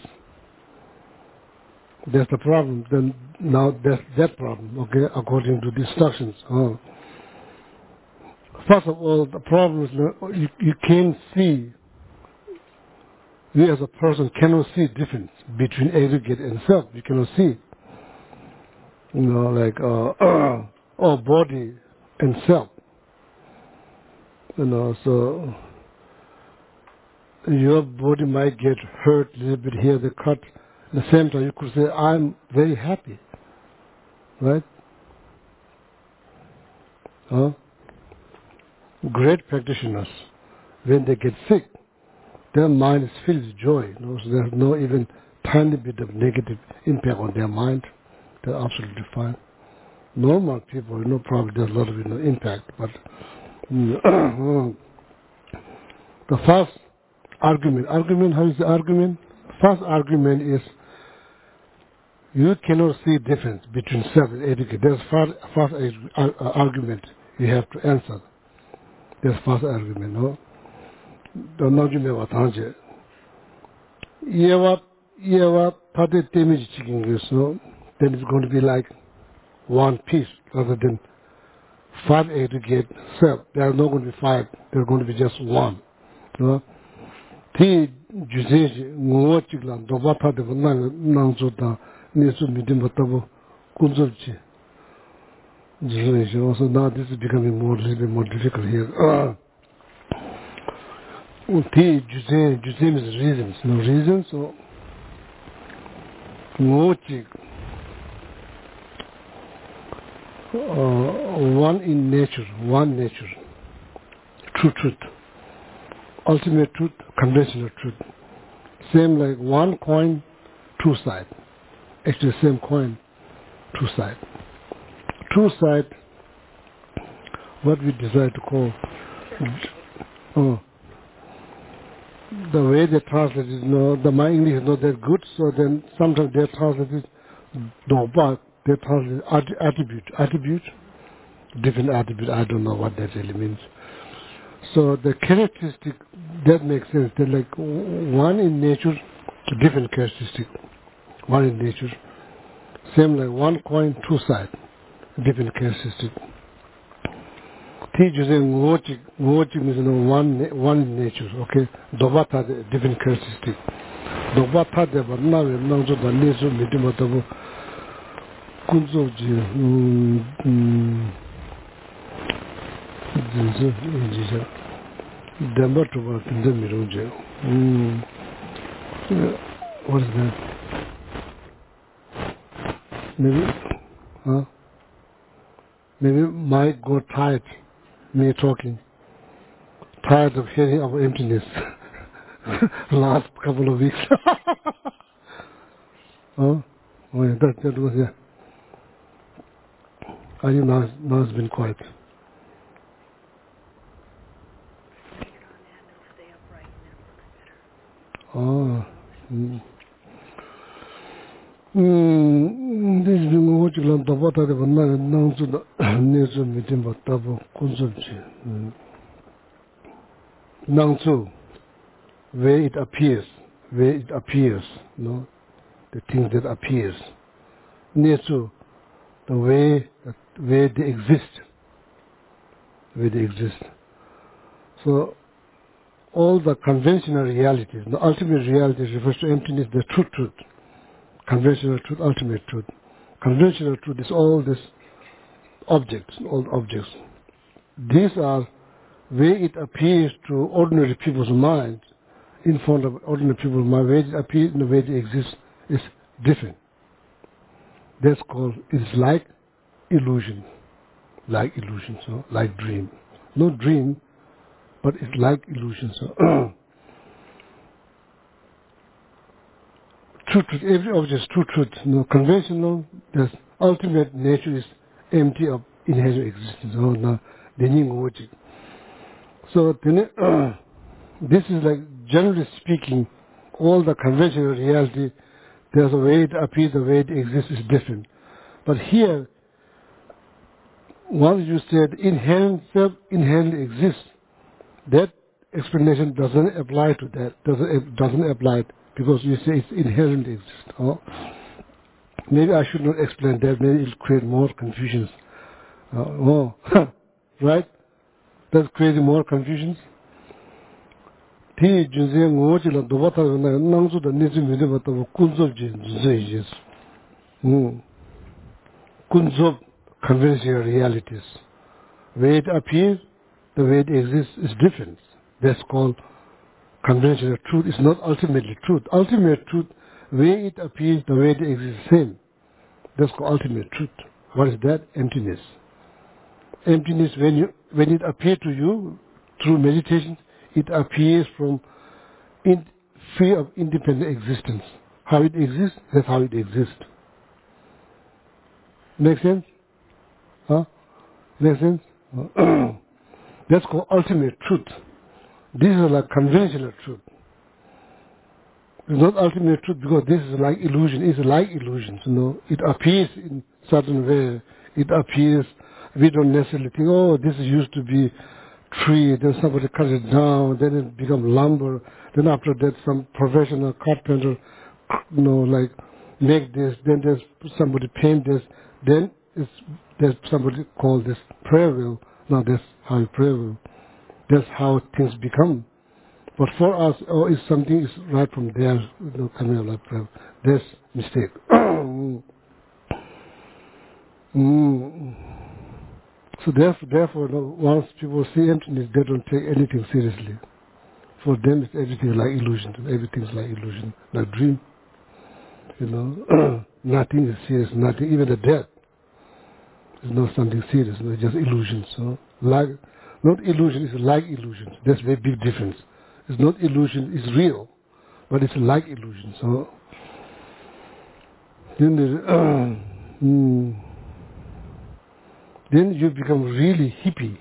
That's the problem. Then now that's that problem, okay, according to the instructions. First of all, the problem is you can't see, you as a person cannot see difference between aggregate and self. You cannot see. Or body and self. So your body might get hurt a little bit here, the cut. At the same time, you could say, I'm very happy. Right? Great practitioners, when they get sick, their mind is filled with joy. So there's no even tiny bit of negative impact on their mind. They're absolutely fine. Normal people, probably there's a lot of impact, but the first argument, how is the argument? First argument is you cannot see difference between self and aggregate. There's first argument you have to answer. There's first argument, Don't know you never tanje. Yewa pate damage chicken is no. Then it's going to be like one piece rather than 5 aggregate cell. There are not going to be 5. There are going to be just one. No. Ti juzeji ngo chiglan doba pate nang zota nesu midim batabo kunzobchi. So now this is becoming a little bit more difficult here. Judaism is reasons. No reasons, so one in nature, one nature. True truth. Ultimate truth, conventional truth. Same like one coin, two sides. Actually same coin, two sides. True side, what we decide to call, the way they translate it, my English is not that good, so then sometimes they translate it, they translate attribute, different attribute, I don't know what that really means. So the characteristic, that makes sense, they're like one in nature, different characteristic, one in nature, same like one coin, two sides. Different characteristic. Teachers say ngochi means one in nature, okay? Dobata different characteristic. Dobata de na nangzo da leso midima tabo kunzo ji jinzo jija demba to ba kinda miruje. What is that? Maybe Maybe Mike got tired, me talking. Tired of hearing our emptiness. Last couple of weeks. Oh, yeah, that was, yeah. Are you now it's been quiet. Oh. This is what you learn about the announced the news meeting about double consumption. Now, so where it appears, no, the thing that appears. Near to the way where they exist. So all the conventional realities, the ultimate reality refers to emptiness, the true truth. Conventional truth, ultimate truth. Conventional truth is all these objects, all objects. These are where it appears to ordinary people's minds, in front of ordinary people's mind, where it appears and the way they exist is different. That's called, it's like illusion. Like illusion, so like dream. No dream, but it's like illusion, so true truth, every object is true truth. No conventional, the ultimate nature is empty of inherent existence. So this is like, generally speaking, all the conventional reality, there's a way it appears, the way it exists is different. But here, once you said inherent self inherently exists, that explanation doesn't apply to that, doesn't apply because you say it's inherently exists. Oh? Maybe I should not explain that, maybe it'll create more confusions. Right? That's creating more confusions. Kunzob conventional realities. Where it appears, the way it exists is different. That's called conventional truth. It's not ultimately truth. Ultimate truth, where it appears, the way it exists is same. That's called ultimate truth. What is that? Emptiness. Emptiness, when it appears to you through meditation, it appears from free of independent existence. How it exists, that's how it exists. Make sense? Huh? Make sense? That's called ultimate truth. This is like conventional truth. It's not ultimate truth because this is like illusion. It's like illusions, It appears in certain way. It appears, we don't necessarily think, oh, this used to be tree, then somebody cut it down, then it become lumber, then after that some professional carpenter, like make this, then there's somebody paint this, then there's somebody call this prayer wheel. Now that's how you prayer wheel. That's how things become. But for us, if something is right from there, coming out like prayer, that's mistake. So therefore, once people see emptiness, they don't take anything seriously. For them, it's everything like illusion. Everything's like illusion, like dream. Nothing is serious. Nothing, even the death is not something serious. It's just illusion. So, like, not illusion. It's like illusion. That's a very big difference. It's not illusion. It's real, but it's like illusion. So, then you become really hippie,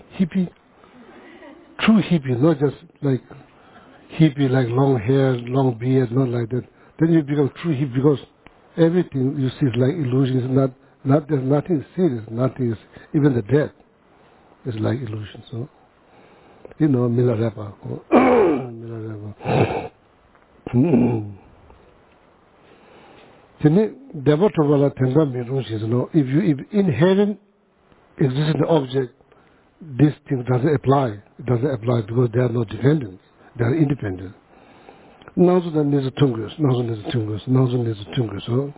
true hippie, not just like hippie like long hair, long beard, not like that. Then you become true hippie because everything you see is like illusion. It's not there's nothing serious, nothing is, even the death is like illusion. So, Milarepa. Milarepa. If inherent existing object, this thing doesn't apply. It doesn't apply because they are not dependent. They are independent. Nazo dan neza tungus, nazo neza tungus, so.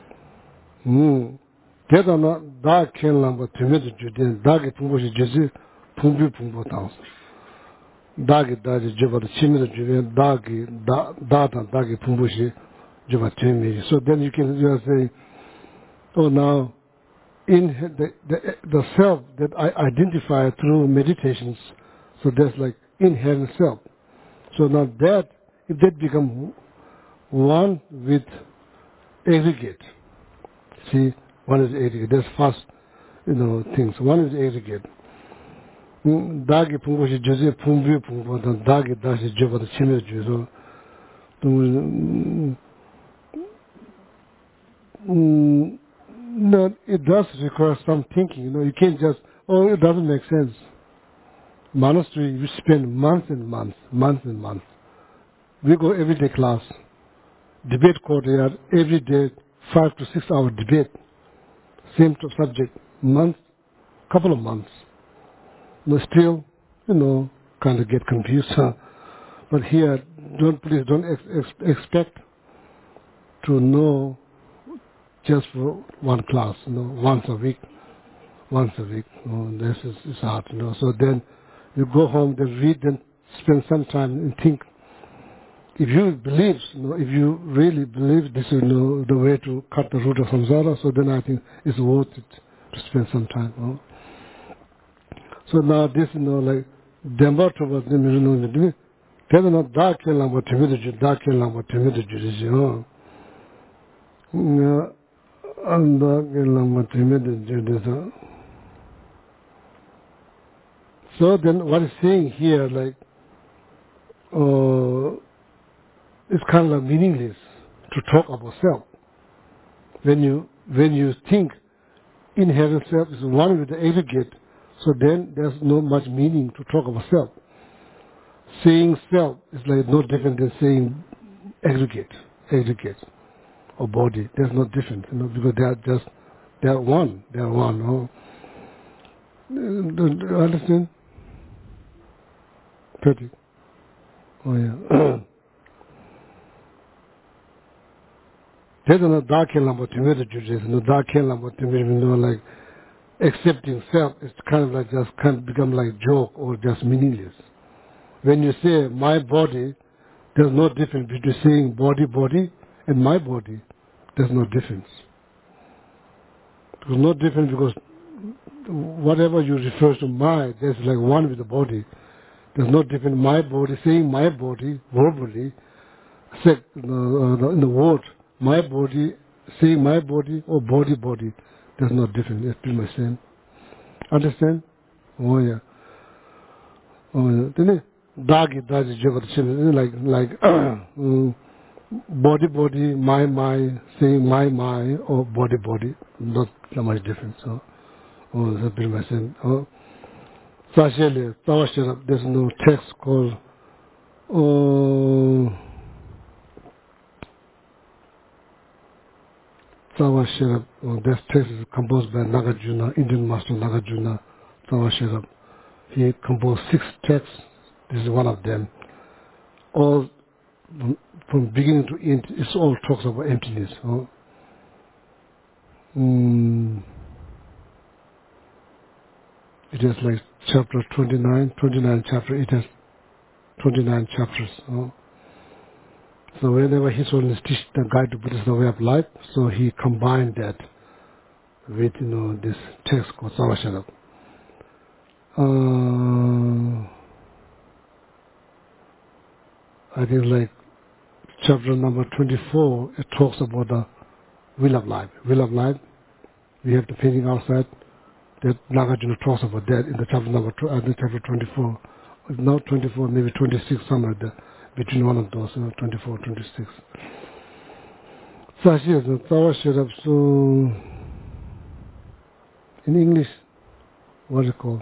Teta na da ken lamba tumedu juden, dagi pumbo shi jezi, pumbo tansa. Dagi juba da chimidu juden, dagi pumbo shi juba tumedu. So then you can just say, oh now, in the self that I identify through meditations, so there's like inherent self. So now that, if that become one with aggregate, see, one is aggregate, that's first, things. One is aggregate. Dagi pungo shi jose pumbi pungo, then dagi dashi juba the chime juzo. No, it does require some thinking. You can't just, it doesn't make sense. Monastery, you spend months and months. We go everyday class, debate courtyard, every day, 5 to 6 hour debate, same subject, couple of months. Still, kind of get confused. But here, please don't expect to know just for one class, once a week. This is hard, So then you go home, then read, then spend some time and think. If you believe, if you really believe this is the way to cut the root of samsara, so then I think it's worth it to spend some time. So now this, like, Demba Trova, tell them dark lamba timidity, So then what it's saying here, like, it's kind of meaningless to talk about self. When you think inherent self is one with the aggregate, so then there's no much meaning to talk about self. Saying self is like no different than saying aggregate or body. There's no difference, because they are one. Do you understand? 30. Oh yeah. There's no dark lamba like accepting self is kind of like just can become like joke or just meaningless. When you say my body, there's no difference between saying body and my body. There's no difference. There's no difference because whatever you refer to my, there's like one with the body. There's no difference. My body, saying my body verbally, said in the word, my body, saying my body or body, there's no difference. It's pretty much same. Understand? Oh yeah. Then dagi like body, my, saying my or body, not that much difference. So, that's pretty much same. Sashele, Tawashera, there's no text called Tawashera. That text is composed by Nagarjuna, Indian master Nagarjuna, Tawashera. He composed 6 texts. This is one of them. All from beginning to end, it all talks about emptiness. It has like chapter 29 chapter, it has 29 chapters. So whenever his Holiness teach the Guide to Buddhist Way of Life, so he combined that with, this text called Savashara. I think like chapter number 24, it talks about the will of life. Will of life, we have the painting outside. That Nagarjuna talks about that in the chapter number chapter 24. Not 24, maybe 26, somewhere there, between one of those, 24, 26. So in English, what is it called?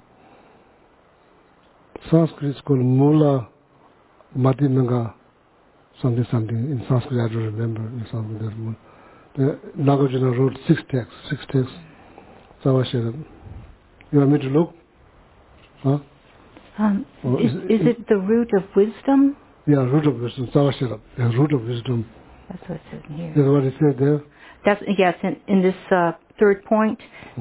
Sanskrit is called Mula Madhyamanga, something. In Sanskrit, I don't remember. In Sanskrit, Nagarjuna wrote 6 texts. Savashara. You want me to look? Huh? Is it the root of wisdom? Yeah, root of wisdom. Savashara. The root of wisdom. That's what it says in here. That's what it said there? That's, yes, in this third point,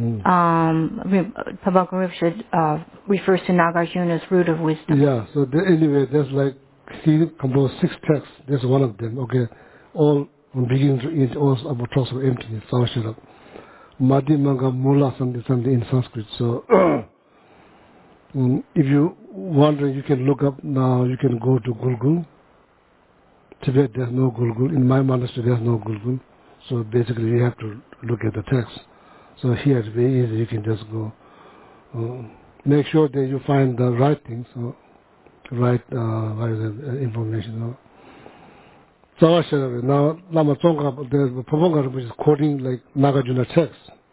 Pabhaka Rinpoche refers to Nagarjuna's root of wisdom. Yeah, so anyway, there's like, he composed 6 texts. There's one of them, okay? All from beginning to end, all about talks of emptiness, Savashara. Madhyamanga Mula something in Sanskrit. So if you wonder, you can look up now, you can go to Google. Tibet, there's no Google. In my monastery, there's no Google. So basically, you have to look at the text. So here, it's very easy. You can just go. Make sure that you find the right things, right information. Savashara. Now, Lama Tsongkhapa, the Pabhaka is quoting like Nagarjuna text.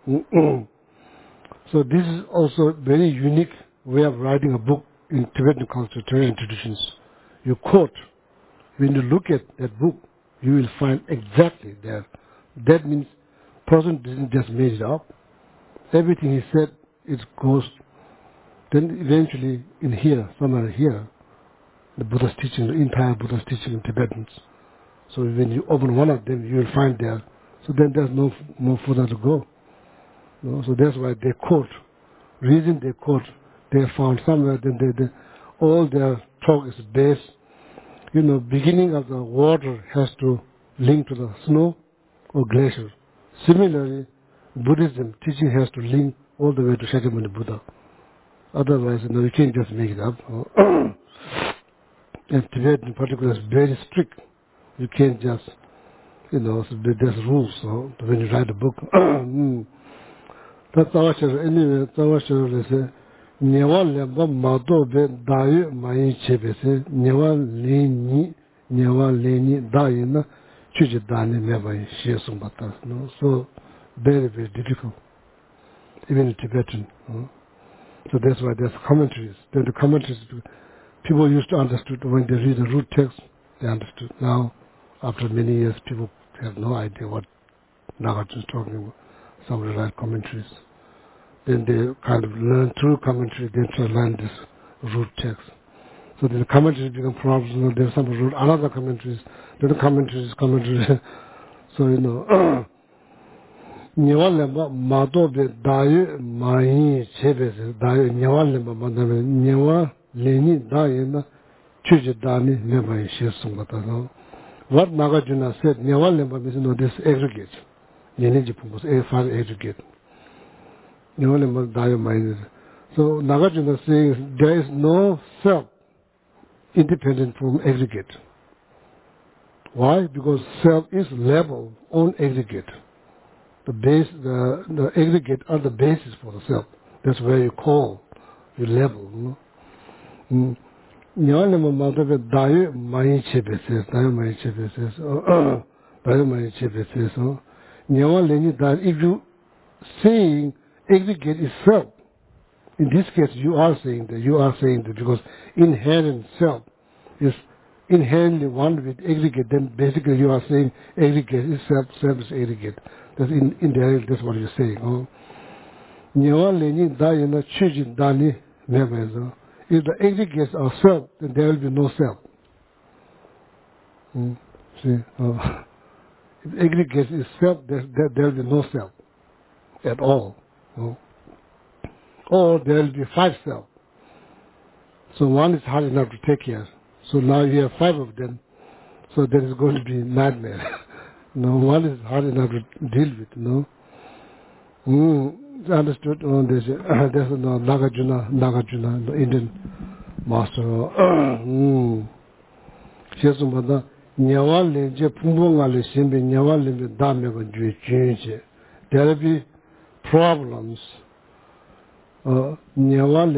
So this is also a very unique way of writing a book in Tibetan culture, Tibetan traditions. You quote. When you look at that book, you will find exactly there. That means person didn't just make it up. Everything he said, it goes. Then eventually in here, somewhere here, the Buddha's teaching, the entire Buddha's teaching in Tibetans. So when you open one of them, you will find there. So then there's no more further to go. So that's why they quote. Reason they quote, they found somewhere, then all their talk is based. Beginning of the water has to link to the snow or glacier. Similarly, Buddhism teaching has to link all the way to Shakyamuni Buddha. Otherwise, you can't just make it up. And Tibet in particular is very strict. You can't just, so there's rules. So when you write a book, that's Tawashara. Anyway, Tawashara is Nyewa lemba madobe dayu mayi chebese, nyewa leni dayu na chuji dani mebayi shiye sumbatas. So very, very difficult, even in Tibetan. So that's why there's commentaries. Then the commentaries, people used to understand when they read the root text, they understood. Now, after many years, people have no idea what Nagarjuna is talking about. Somebody write commentaries. Then they kind of learn through commentary, then try to learn this root text. So then the commentaries become problems, there's some root, another commentaries, then the commentaries. So, Nyewa lemba madobe dayu mayi chebese, dayu nyewa lemba madobe, nyewa leni dayu na chuji dani mebayi she sungata. What Nagarjuna said, nyewa lemba means, this aggregate. Nyeniji pumbos, five aggregate. So Nagarjuna says there is no self independent from aggregate. Why? Because self is level on aggregate. The base, the aggregate are the basis for the self. That's where you call, you level. Nyalema madabe dayu mayi chebe says, dayu mayi chebe says, dayu mayi chebe says. Nyawa leni dayu, if you saying aggregate is self, In this case, you are saying that because inherent self is inherently one with aggregate, then basically you are saying aggregate is self, self is aggregate. That's indirect, that's what you're saying. Oh. If the aggregates are self, then there will be no self. See? If aggregates is self, there will be no self at all. Or there will be 5 self. So one is hard enough to take care. So now you have 5 of them. So there is going to be nightmare. One is hard enough to deal with. Understood? There's Nagarjuna, the Indian master. There will be problems. There will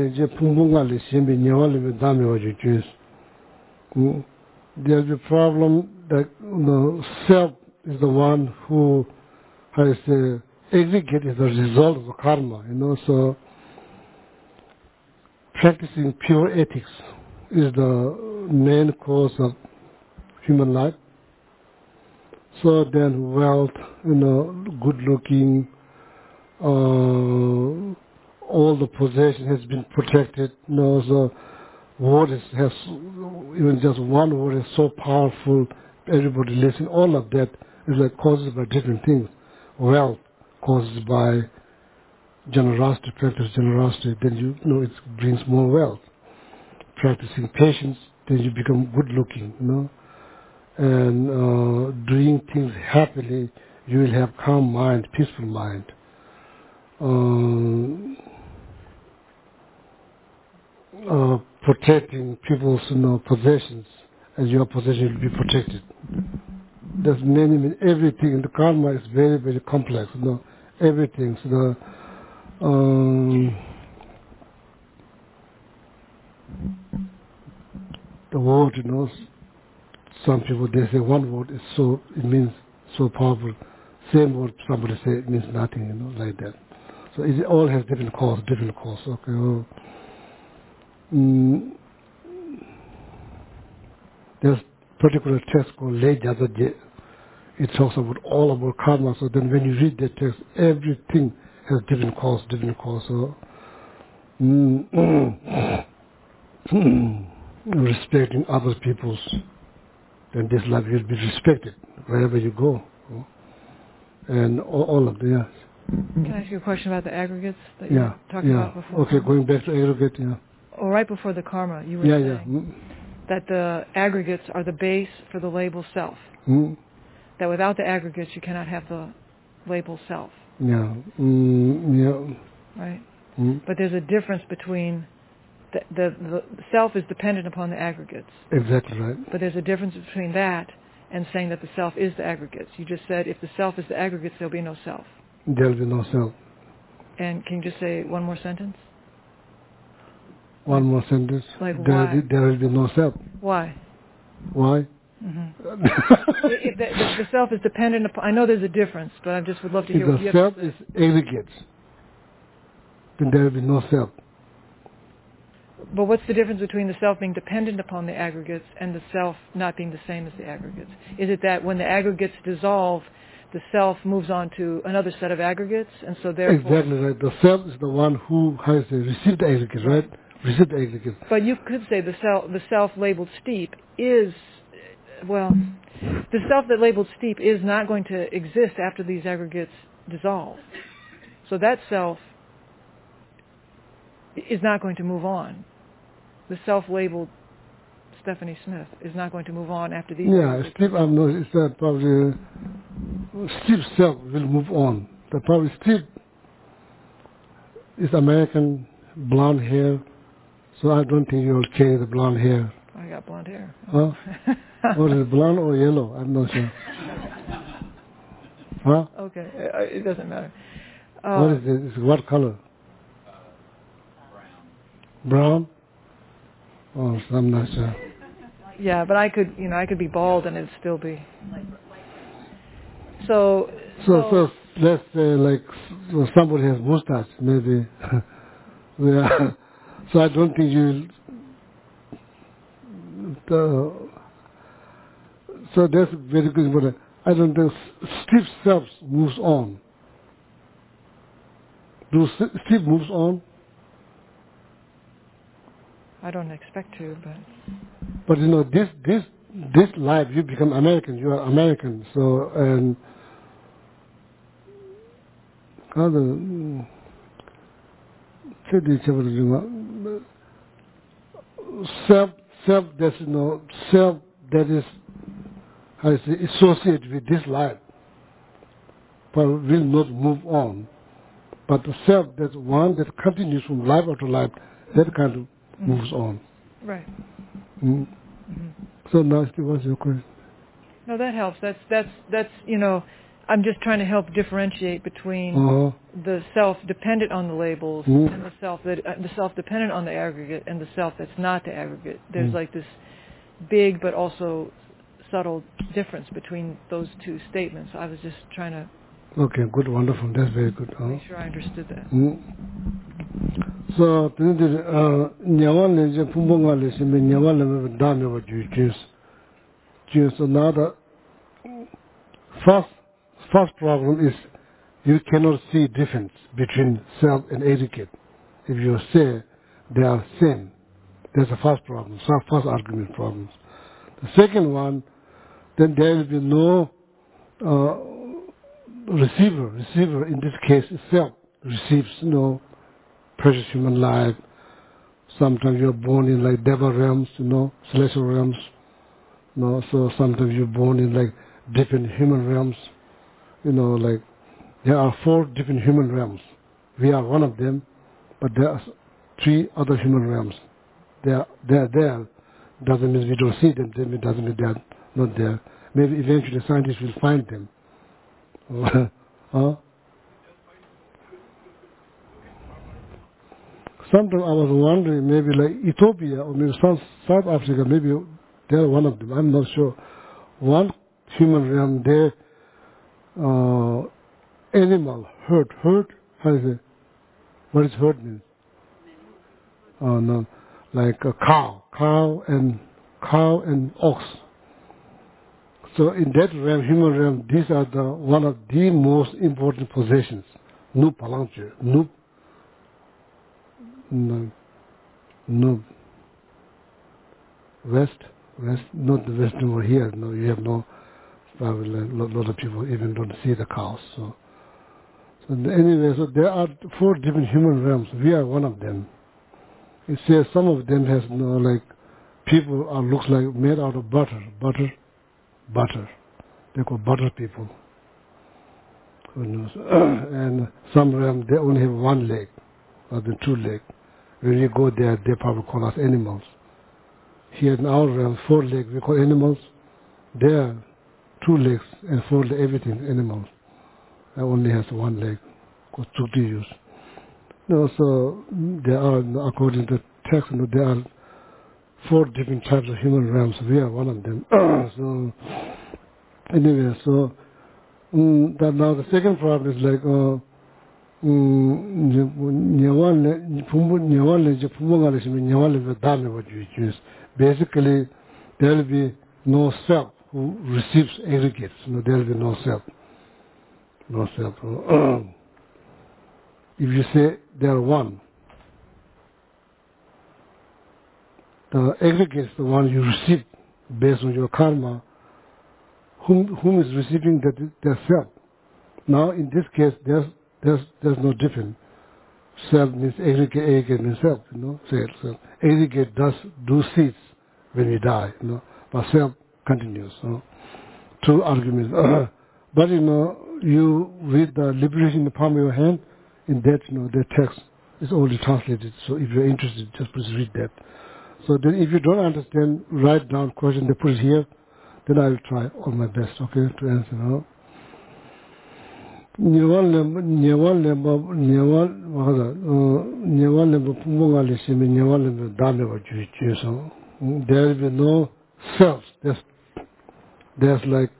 be problem that self is the one who has aggregate is the result of the karma, so practicing pure ethics is the main cause of human life. So then wealth, good looking, all the possession has been protected, so word has, even just one word is so powerful, everybody listen, all of that is like caused by different things. Wealth caused by generosity, practice generosity, then it brings more wealth. Practicing patience, then you become good looking, and doing things happily, you will have calm mind, peaceful mind. Protecting people's possessions, as your possession will be protected. There's many, everything. The karma is very, very complex. Everything. So the word, some people they say one word is it means so powerful. Same word somebody say it means nothing, like that. So it all has different cause. Okay. There's particular text called Lay Jazaje. It talks about all about karma. So then when you read that text, everything has different cause. So respecting other people's, then this life will be respected wherever you go. And all of the, Can I ask you a question about the aggregates that you were talking about before? Okay, going back to aggregate, Well, right before the karma, you were saying that the aggregates are the base for the label self. That without the aggregates, you cannot have the label self. Right? But there's a difference between the self is dependent upon the aggregates. Exactly right. But there's a difference between that and saying that the self is the aggregates. You just said if the self is the aggregates, there'll be no self. There'll be no self. And can you just say one more sentence? One more sentence? Like why? There will be no self. Why? Why? The self is dependent upon... I know there's a difference, but I just would love to hear what you have to say. If the self is aggregates, then there will be no self. But what's the difference between the self being dependent upon the aggregates and the self not being the same as the aggregates? Is it that when the aggregates dissolve, the self moves on to another set of aggregates, and so therefore... Exactly right. The self is the one who has received the aggregates, right? Received the aggregates. But you could say the self labeled steep is... Well, the self that labeled steep is not going to exist after these aggregates dissolve. So that self is not going to move on. The self-labeled Stephanie Smith is not going to move on after these. Steep, I know, it's that probably steep self will move on. The probably steep is American, blonde hair, so I don't think you'll carry the blonde hair. I got blonde hair. Huh? Or is it blonde or yellow? I'm not sure. Huh? Okay, it doesn't matter. What is it? It's what color? Brown? Oh, so I'm not sure. Yeah, but I could be bald and it'd still be. So let's say somebody has mustache, maybe Yeah. So I don't think you so that's very good, but I don't think Steve self moves on. Do Steve moves on? I don't expect to, but... But this life, you become American, you are American, so, and self that is, how to say, associated with this life, but will not move on. But the self that's one that continues from life after life, that kind of moves on. Right. Mm. Mm-hmm. So now, Steve, what's your question? No, that helps. That's I'm just trying to help differentiate between the self dependent on the labels and the self dependent on the aggregate and the self that's not the aggregate. There's like this big but also subtle difference between those two statements. I was just trying to. Okay, good, wonderful. That's very good. Make sure I understood that. So, so now the first problem is you cannot see difference between self and aggregate. If you say they are same, that's the first problem, first argument problems. The second one, then there will be no receiver. Receiver in this case itself receives no precious human life. Sometimes you're born in like devil realms, celestial realms. So sometimes you're born in like different human realms. Like there are 4 different human realms. We are one of them, but there are 3 other human realms. They are there. Doesn't mean we don't see them. It doesn't mean they are not there. Maybe eventually scientists will find them. Sometimes I was wondering, maybe like Ethiopia or maybe South Africa, maybe they're one of them. I'm not sure. One human realm, there, animal, herd, how is it? What is herd mean? Oh no, like a cow and ox. So in that realm, human realm, these are one of the most important possessions. No palangche, no, west, not the west over here. No, you have no. Probably a lot of people even don't see the cows. So anyway, so there are 4 different human realms. We are one of them. It says some of them has like people looks like made out of butter. They call butter people. And some realms they only have 1 leg, or the 2 legs. When you go there, they probably call us animals. Here in our realm, 4 legs we call animals. There, 2 legs and 4 legs, everything animals. That only has 1 leg, called Tsukdiyus. So there are, according to text, there are 4 different types of human realms. We are one of them. So anyway, so that now the second problem is like basically there will be no self who receives aggregates. There will be no self. If you say they are one, the aggregate is the one you receive based on your karma. Whom is receiving their self? Now in this case, there's no difference. Self means aggregate means self. Self. Aggregate do cease when we die. But self continues. 2 arguments. But you read the Liberation in the Palm of Your Hand. In that, the text is already translated. So if you're interested, just please read that. So then if you don't understand, write down question, they put it here, then I will try all my best, okay, to answer. There will be no self. There's like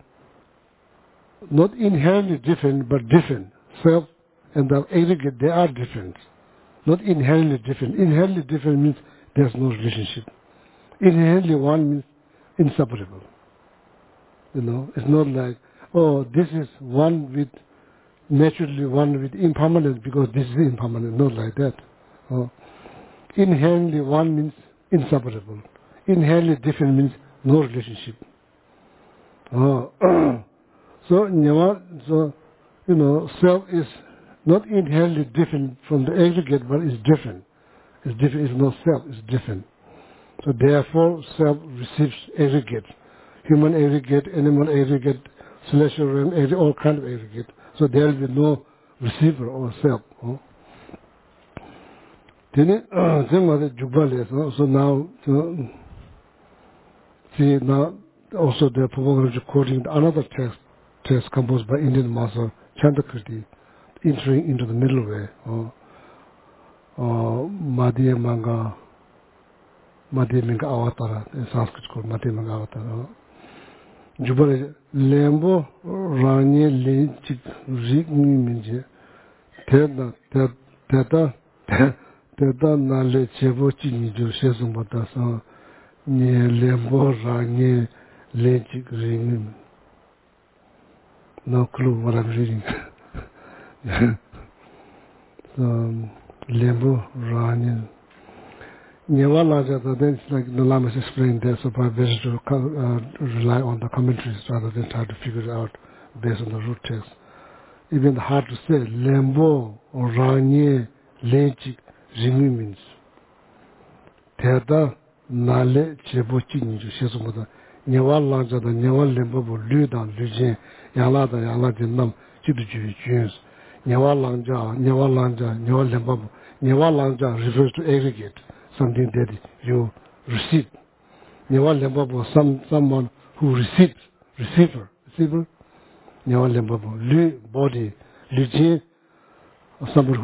not inherently different, but different. Self and the aggregate, they are different. Not inherently different. Inherently different means there's no relationship. Inherently one means inseparable. It's not like, oh, this is one with, naturally one with impermanent because this is impermanent. Not like that. Inherently one means inseparable. Inherently different means no relationship. So, self is not inherently different from the aggregate, but it's different. It's different. It's not self. It's different. So therefore, self receives aggregate, human aggregate, animal aggregate, celestial realm aggregate, all kind of aggregate. So there will be no receiver or self. Then, so now, see now also the Prabhupada is quoting another text composed by Indian master Chandakirti, entering into the middle way, or Madhya Manga Avatara, in Sanskrit called Madhya Manga Avatara. Jubal Lembo Ranye Lenchik Rigni Minje, Teta Nale Chebochi Nijo Shesumbatasa, Nye Lembo Ranye Lenchik Rigni. No clue what I'm reading. Lembo Ranye. Then it's like the Lamas explained there, so probably better to rely on the commentaries rather than try to figure it out based on the root text. Even hard to say, Lembo or Ranye Lenchik Rimi means Teda Nale Chebochi Niju Shesumada Nyawa Lanja the Nyawa Lembo Ludan Lujin Yala the Yala Dinam Chidu Junes Nyawa Lanja Nyawa Lembo Nyawa Lanja refers to aggregate, something that you receive. Nyawa Lembo someone who receiver. Nyawa Lembo Lu body Lujin somebody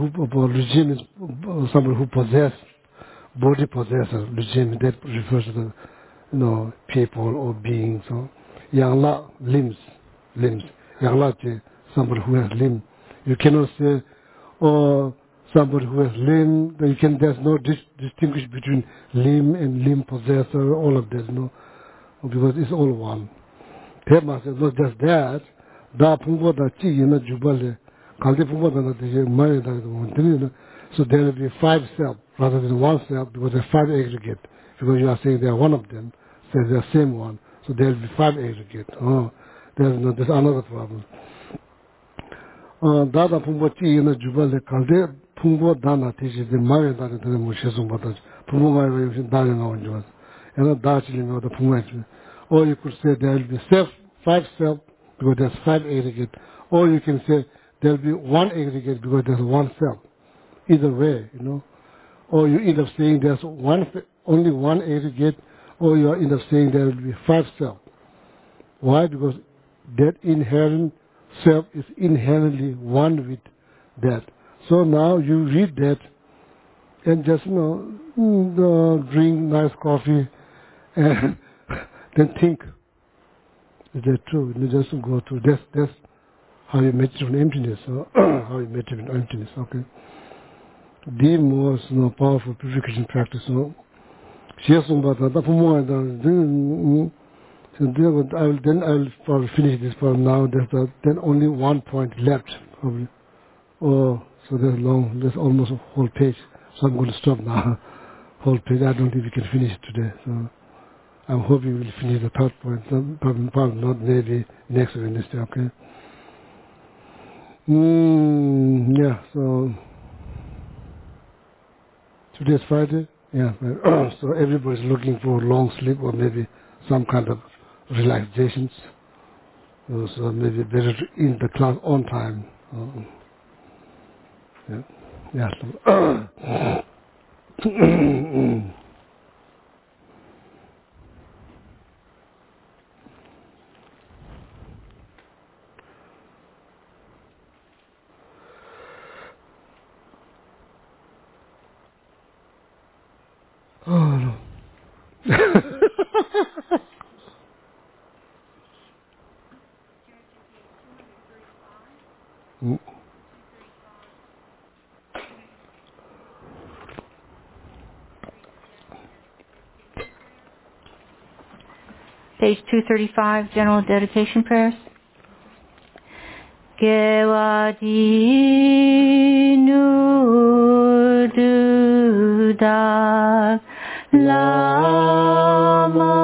who possess body possessor, that refers to the people or beings. So Yangla limbs. Yangla somebody who has limb. You cannot say somebody who has limb. There's no distinguish between limb and limb possessor. All of that, because it's all one. Tema says not just that. Da pungbo da chi yena jubale. Kalde pungbo da na mare da. So there will be 5 self rather than 1 self because there are 5 aggregate. Because you are saying they are one of them, so they are same one. So there will be 5 aggregate. There's another problem. Dada pungbo chi yena jubale kalde pungbo da na tishi de mare da na mo shesum bata. Pungbo mare yushin da na on juwas. And da chi lingo da pungbo. Or you could say there will be 5 self because there's 5 aggregate. Or you can say there will be 1 aggregate because there's 1 self. Either way, or you end up saying there's only 1 aggregate, or you end up saying there will be 5 self. Why? Because that inherent self is inherently one with that. So now you read that and just drink nice coffee and then think, is that true? You just go through. That's how you meditate on emptiness, or how you meditate on emptiness. Okay. The most powerful purification practice. Then I will probably finish this problem now. There's then only 1 point left, probably. So there's almost a whole page. So I'm going to stop now. Whole page. I don't think we can finish it today. So I'm hoping we'll finish the 3rd point. Probably not, maybe next Wednesday. Okay. Yeah. So. Today's Friday, yeah. So everybody's looking for long sleep or maybe some kind of relaxations. So maybe better to end the class on time. Yeah. Oh no. Page 235, General Dedication Prayers. Gewadi nududa lama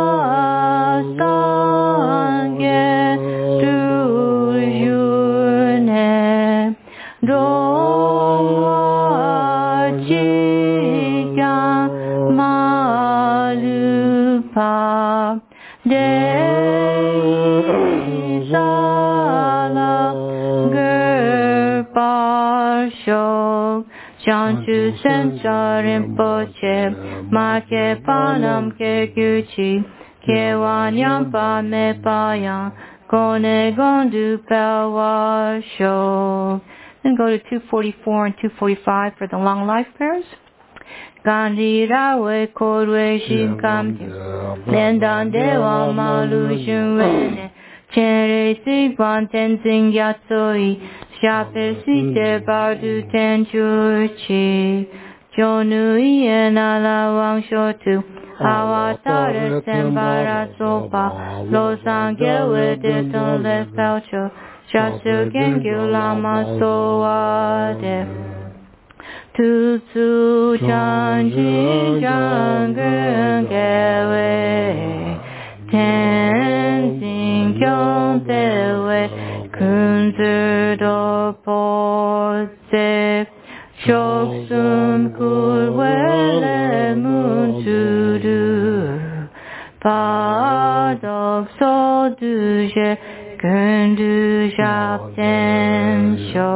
sangye dujune dongwa jigya malupa Chanchu Sensa Rinpoche, Make Panam Ke Gyuchi, Ke Wanyampa Me Payang, Gone Gondu Pelwa Sho. Then go to 244 and 245 for the long life prayers. Gandhi Rawe Kodwe Shinkam, Lendan Dewa Malu Shunwene, Chere Sigwan Tenzing Yatsoi, Shape Site Bardu Tenchuchi, Jonu Ien Ala Wang Shotu, Awatare Tembara Sopa, Losan Gewe de Ton Le Pelcho, Shasu Gengyu Lama Soade. Tutsu Chanji Jangun Gewe, Tenzing Kyong Tewe, Kunzu Do Pose, Shoksun Kulwele Munsudu, Padok So Duje, Kundu Japten Sho.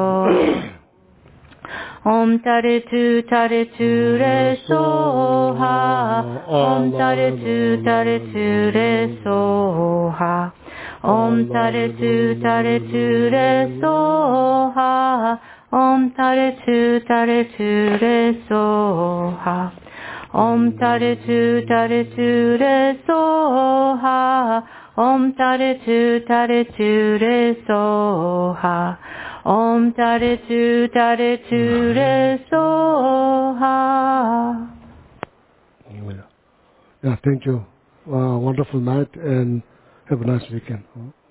Om Taritu Taritu Re Soha, Om Taritu Taritu Re Soha, Om Taritu Taritu Re Soha, Om Taritu Taritu Re Soha, Om Taritu Taritu Re Soha, Om Taritu Taritu Re Soha. Om Taritu Taritu Re Soha. Yeah, thank you. Wonderful night and have a nice weekend.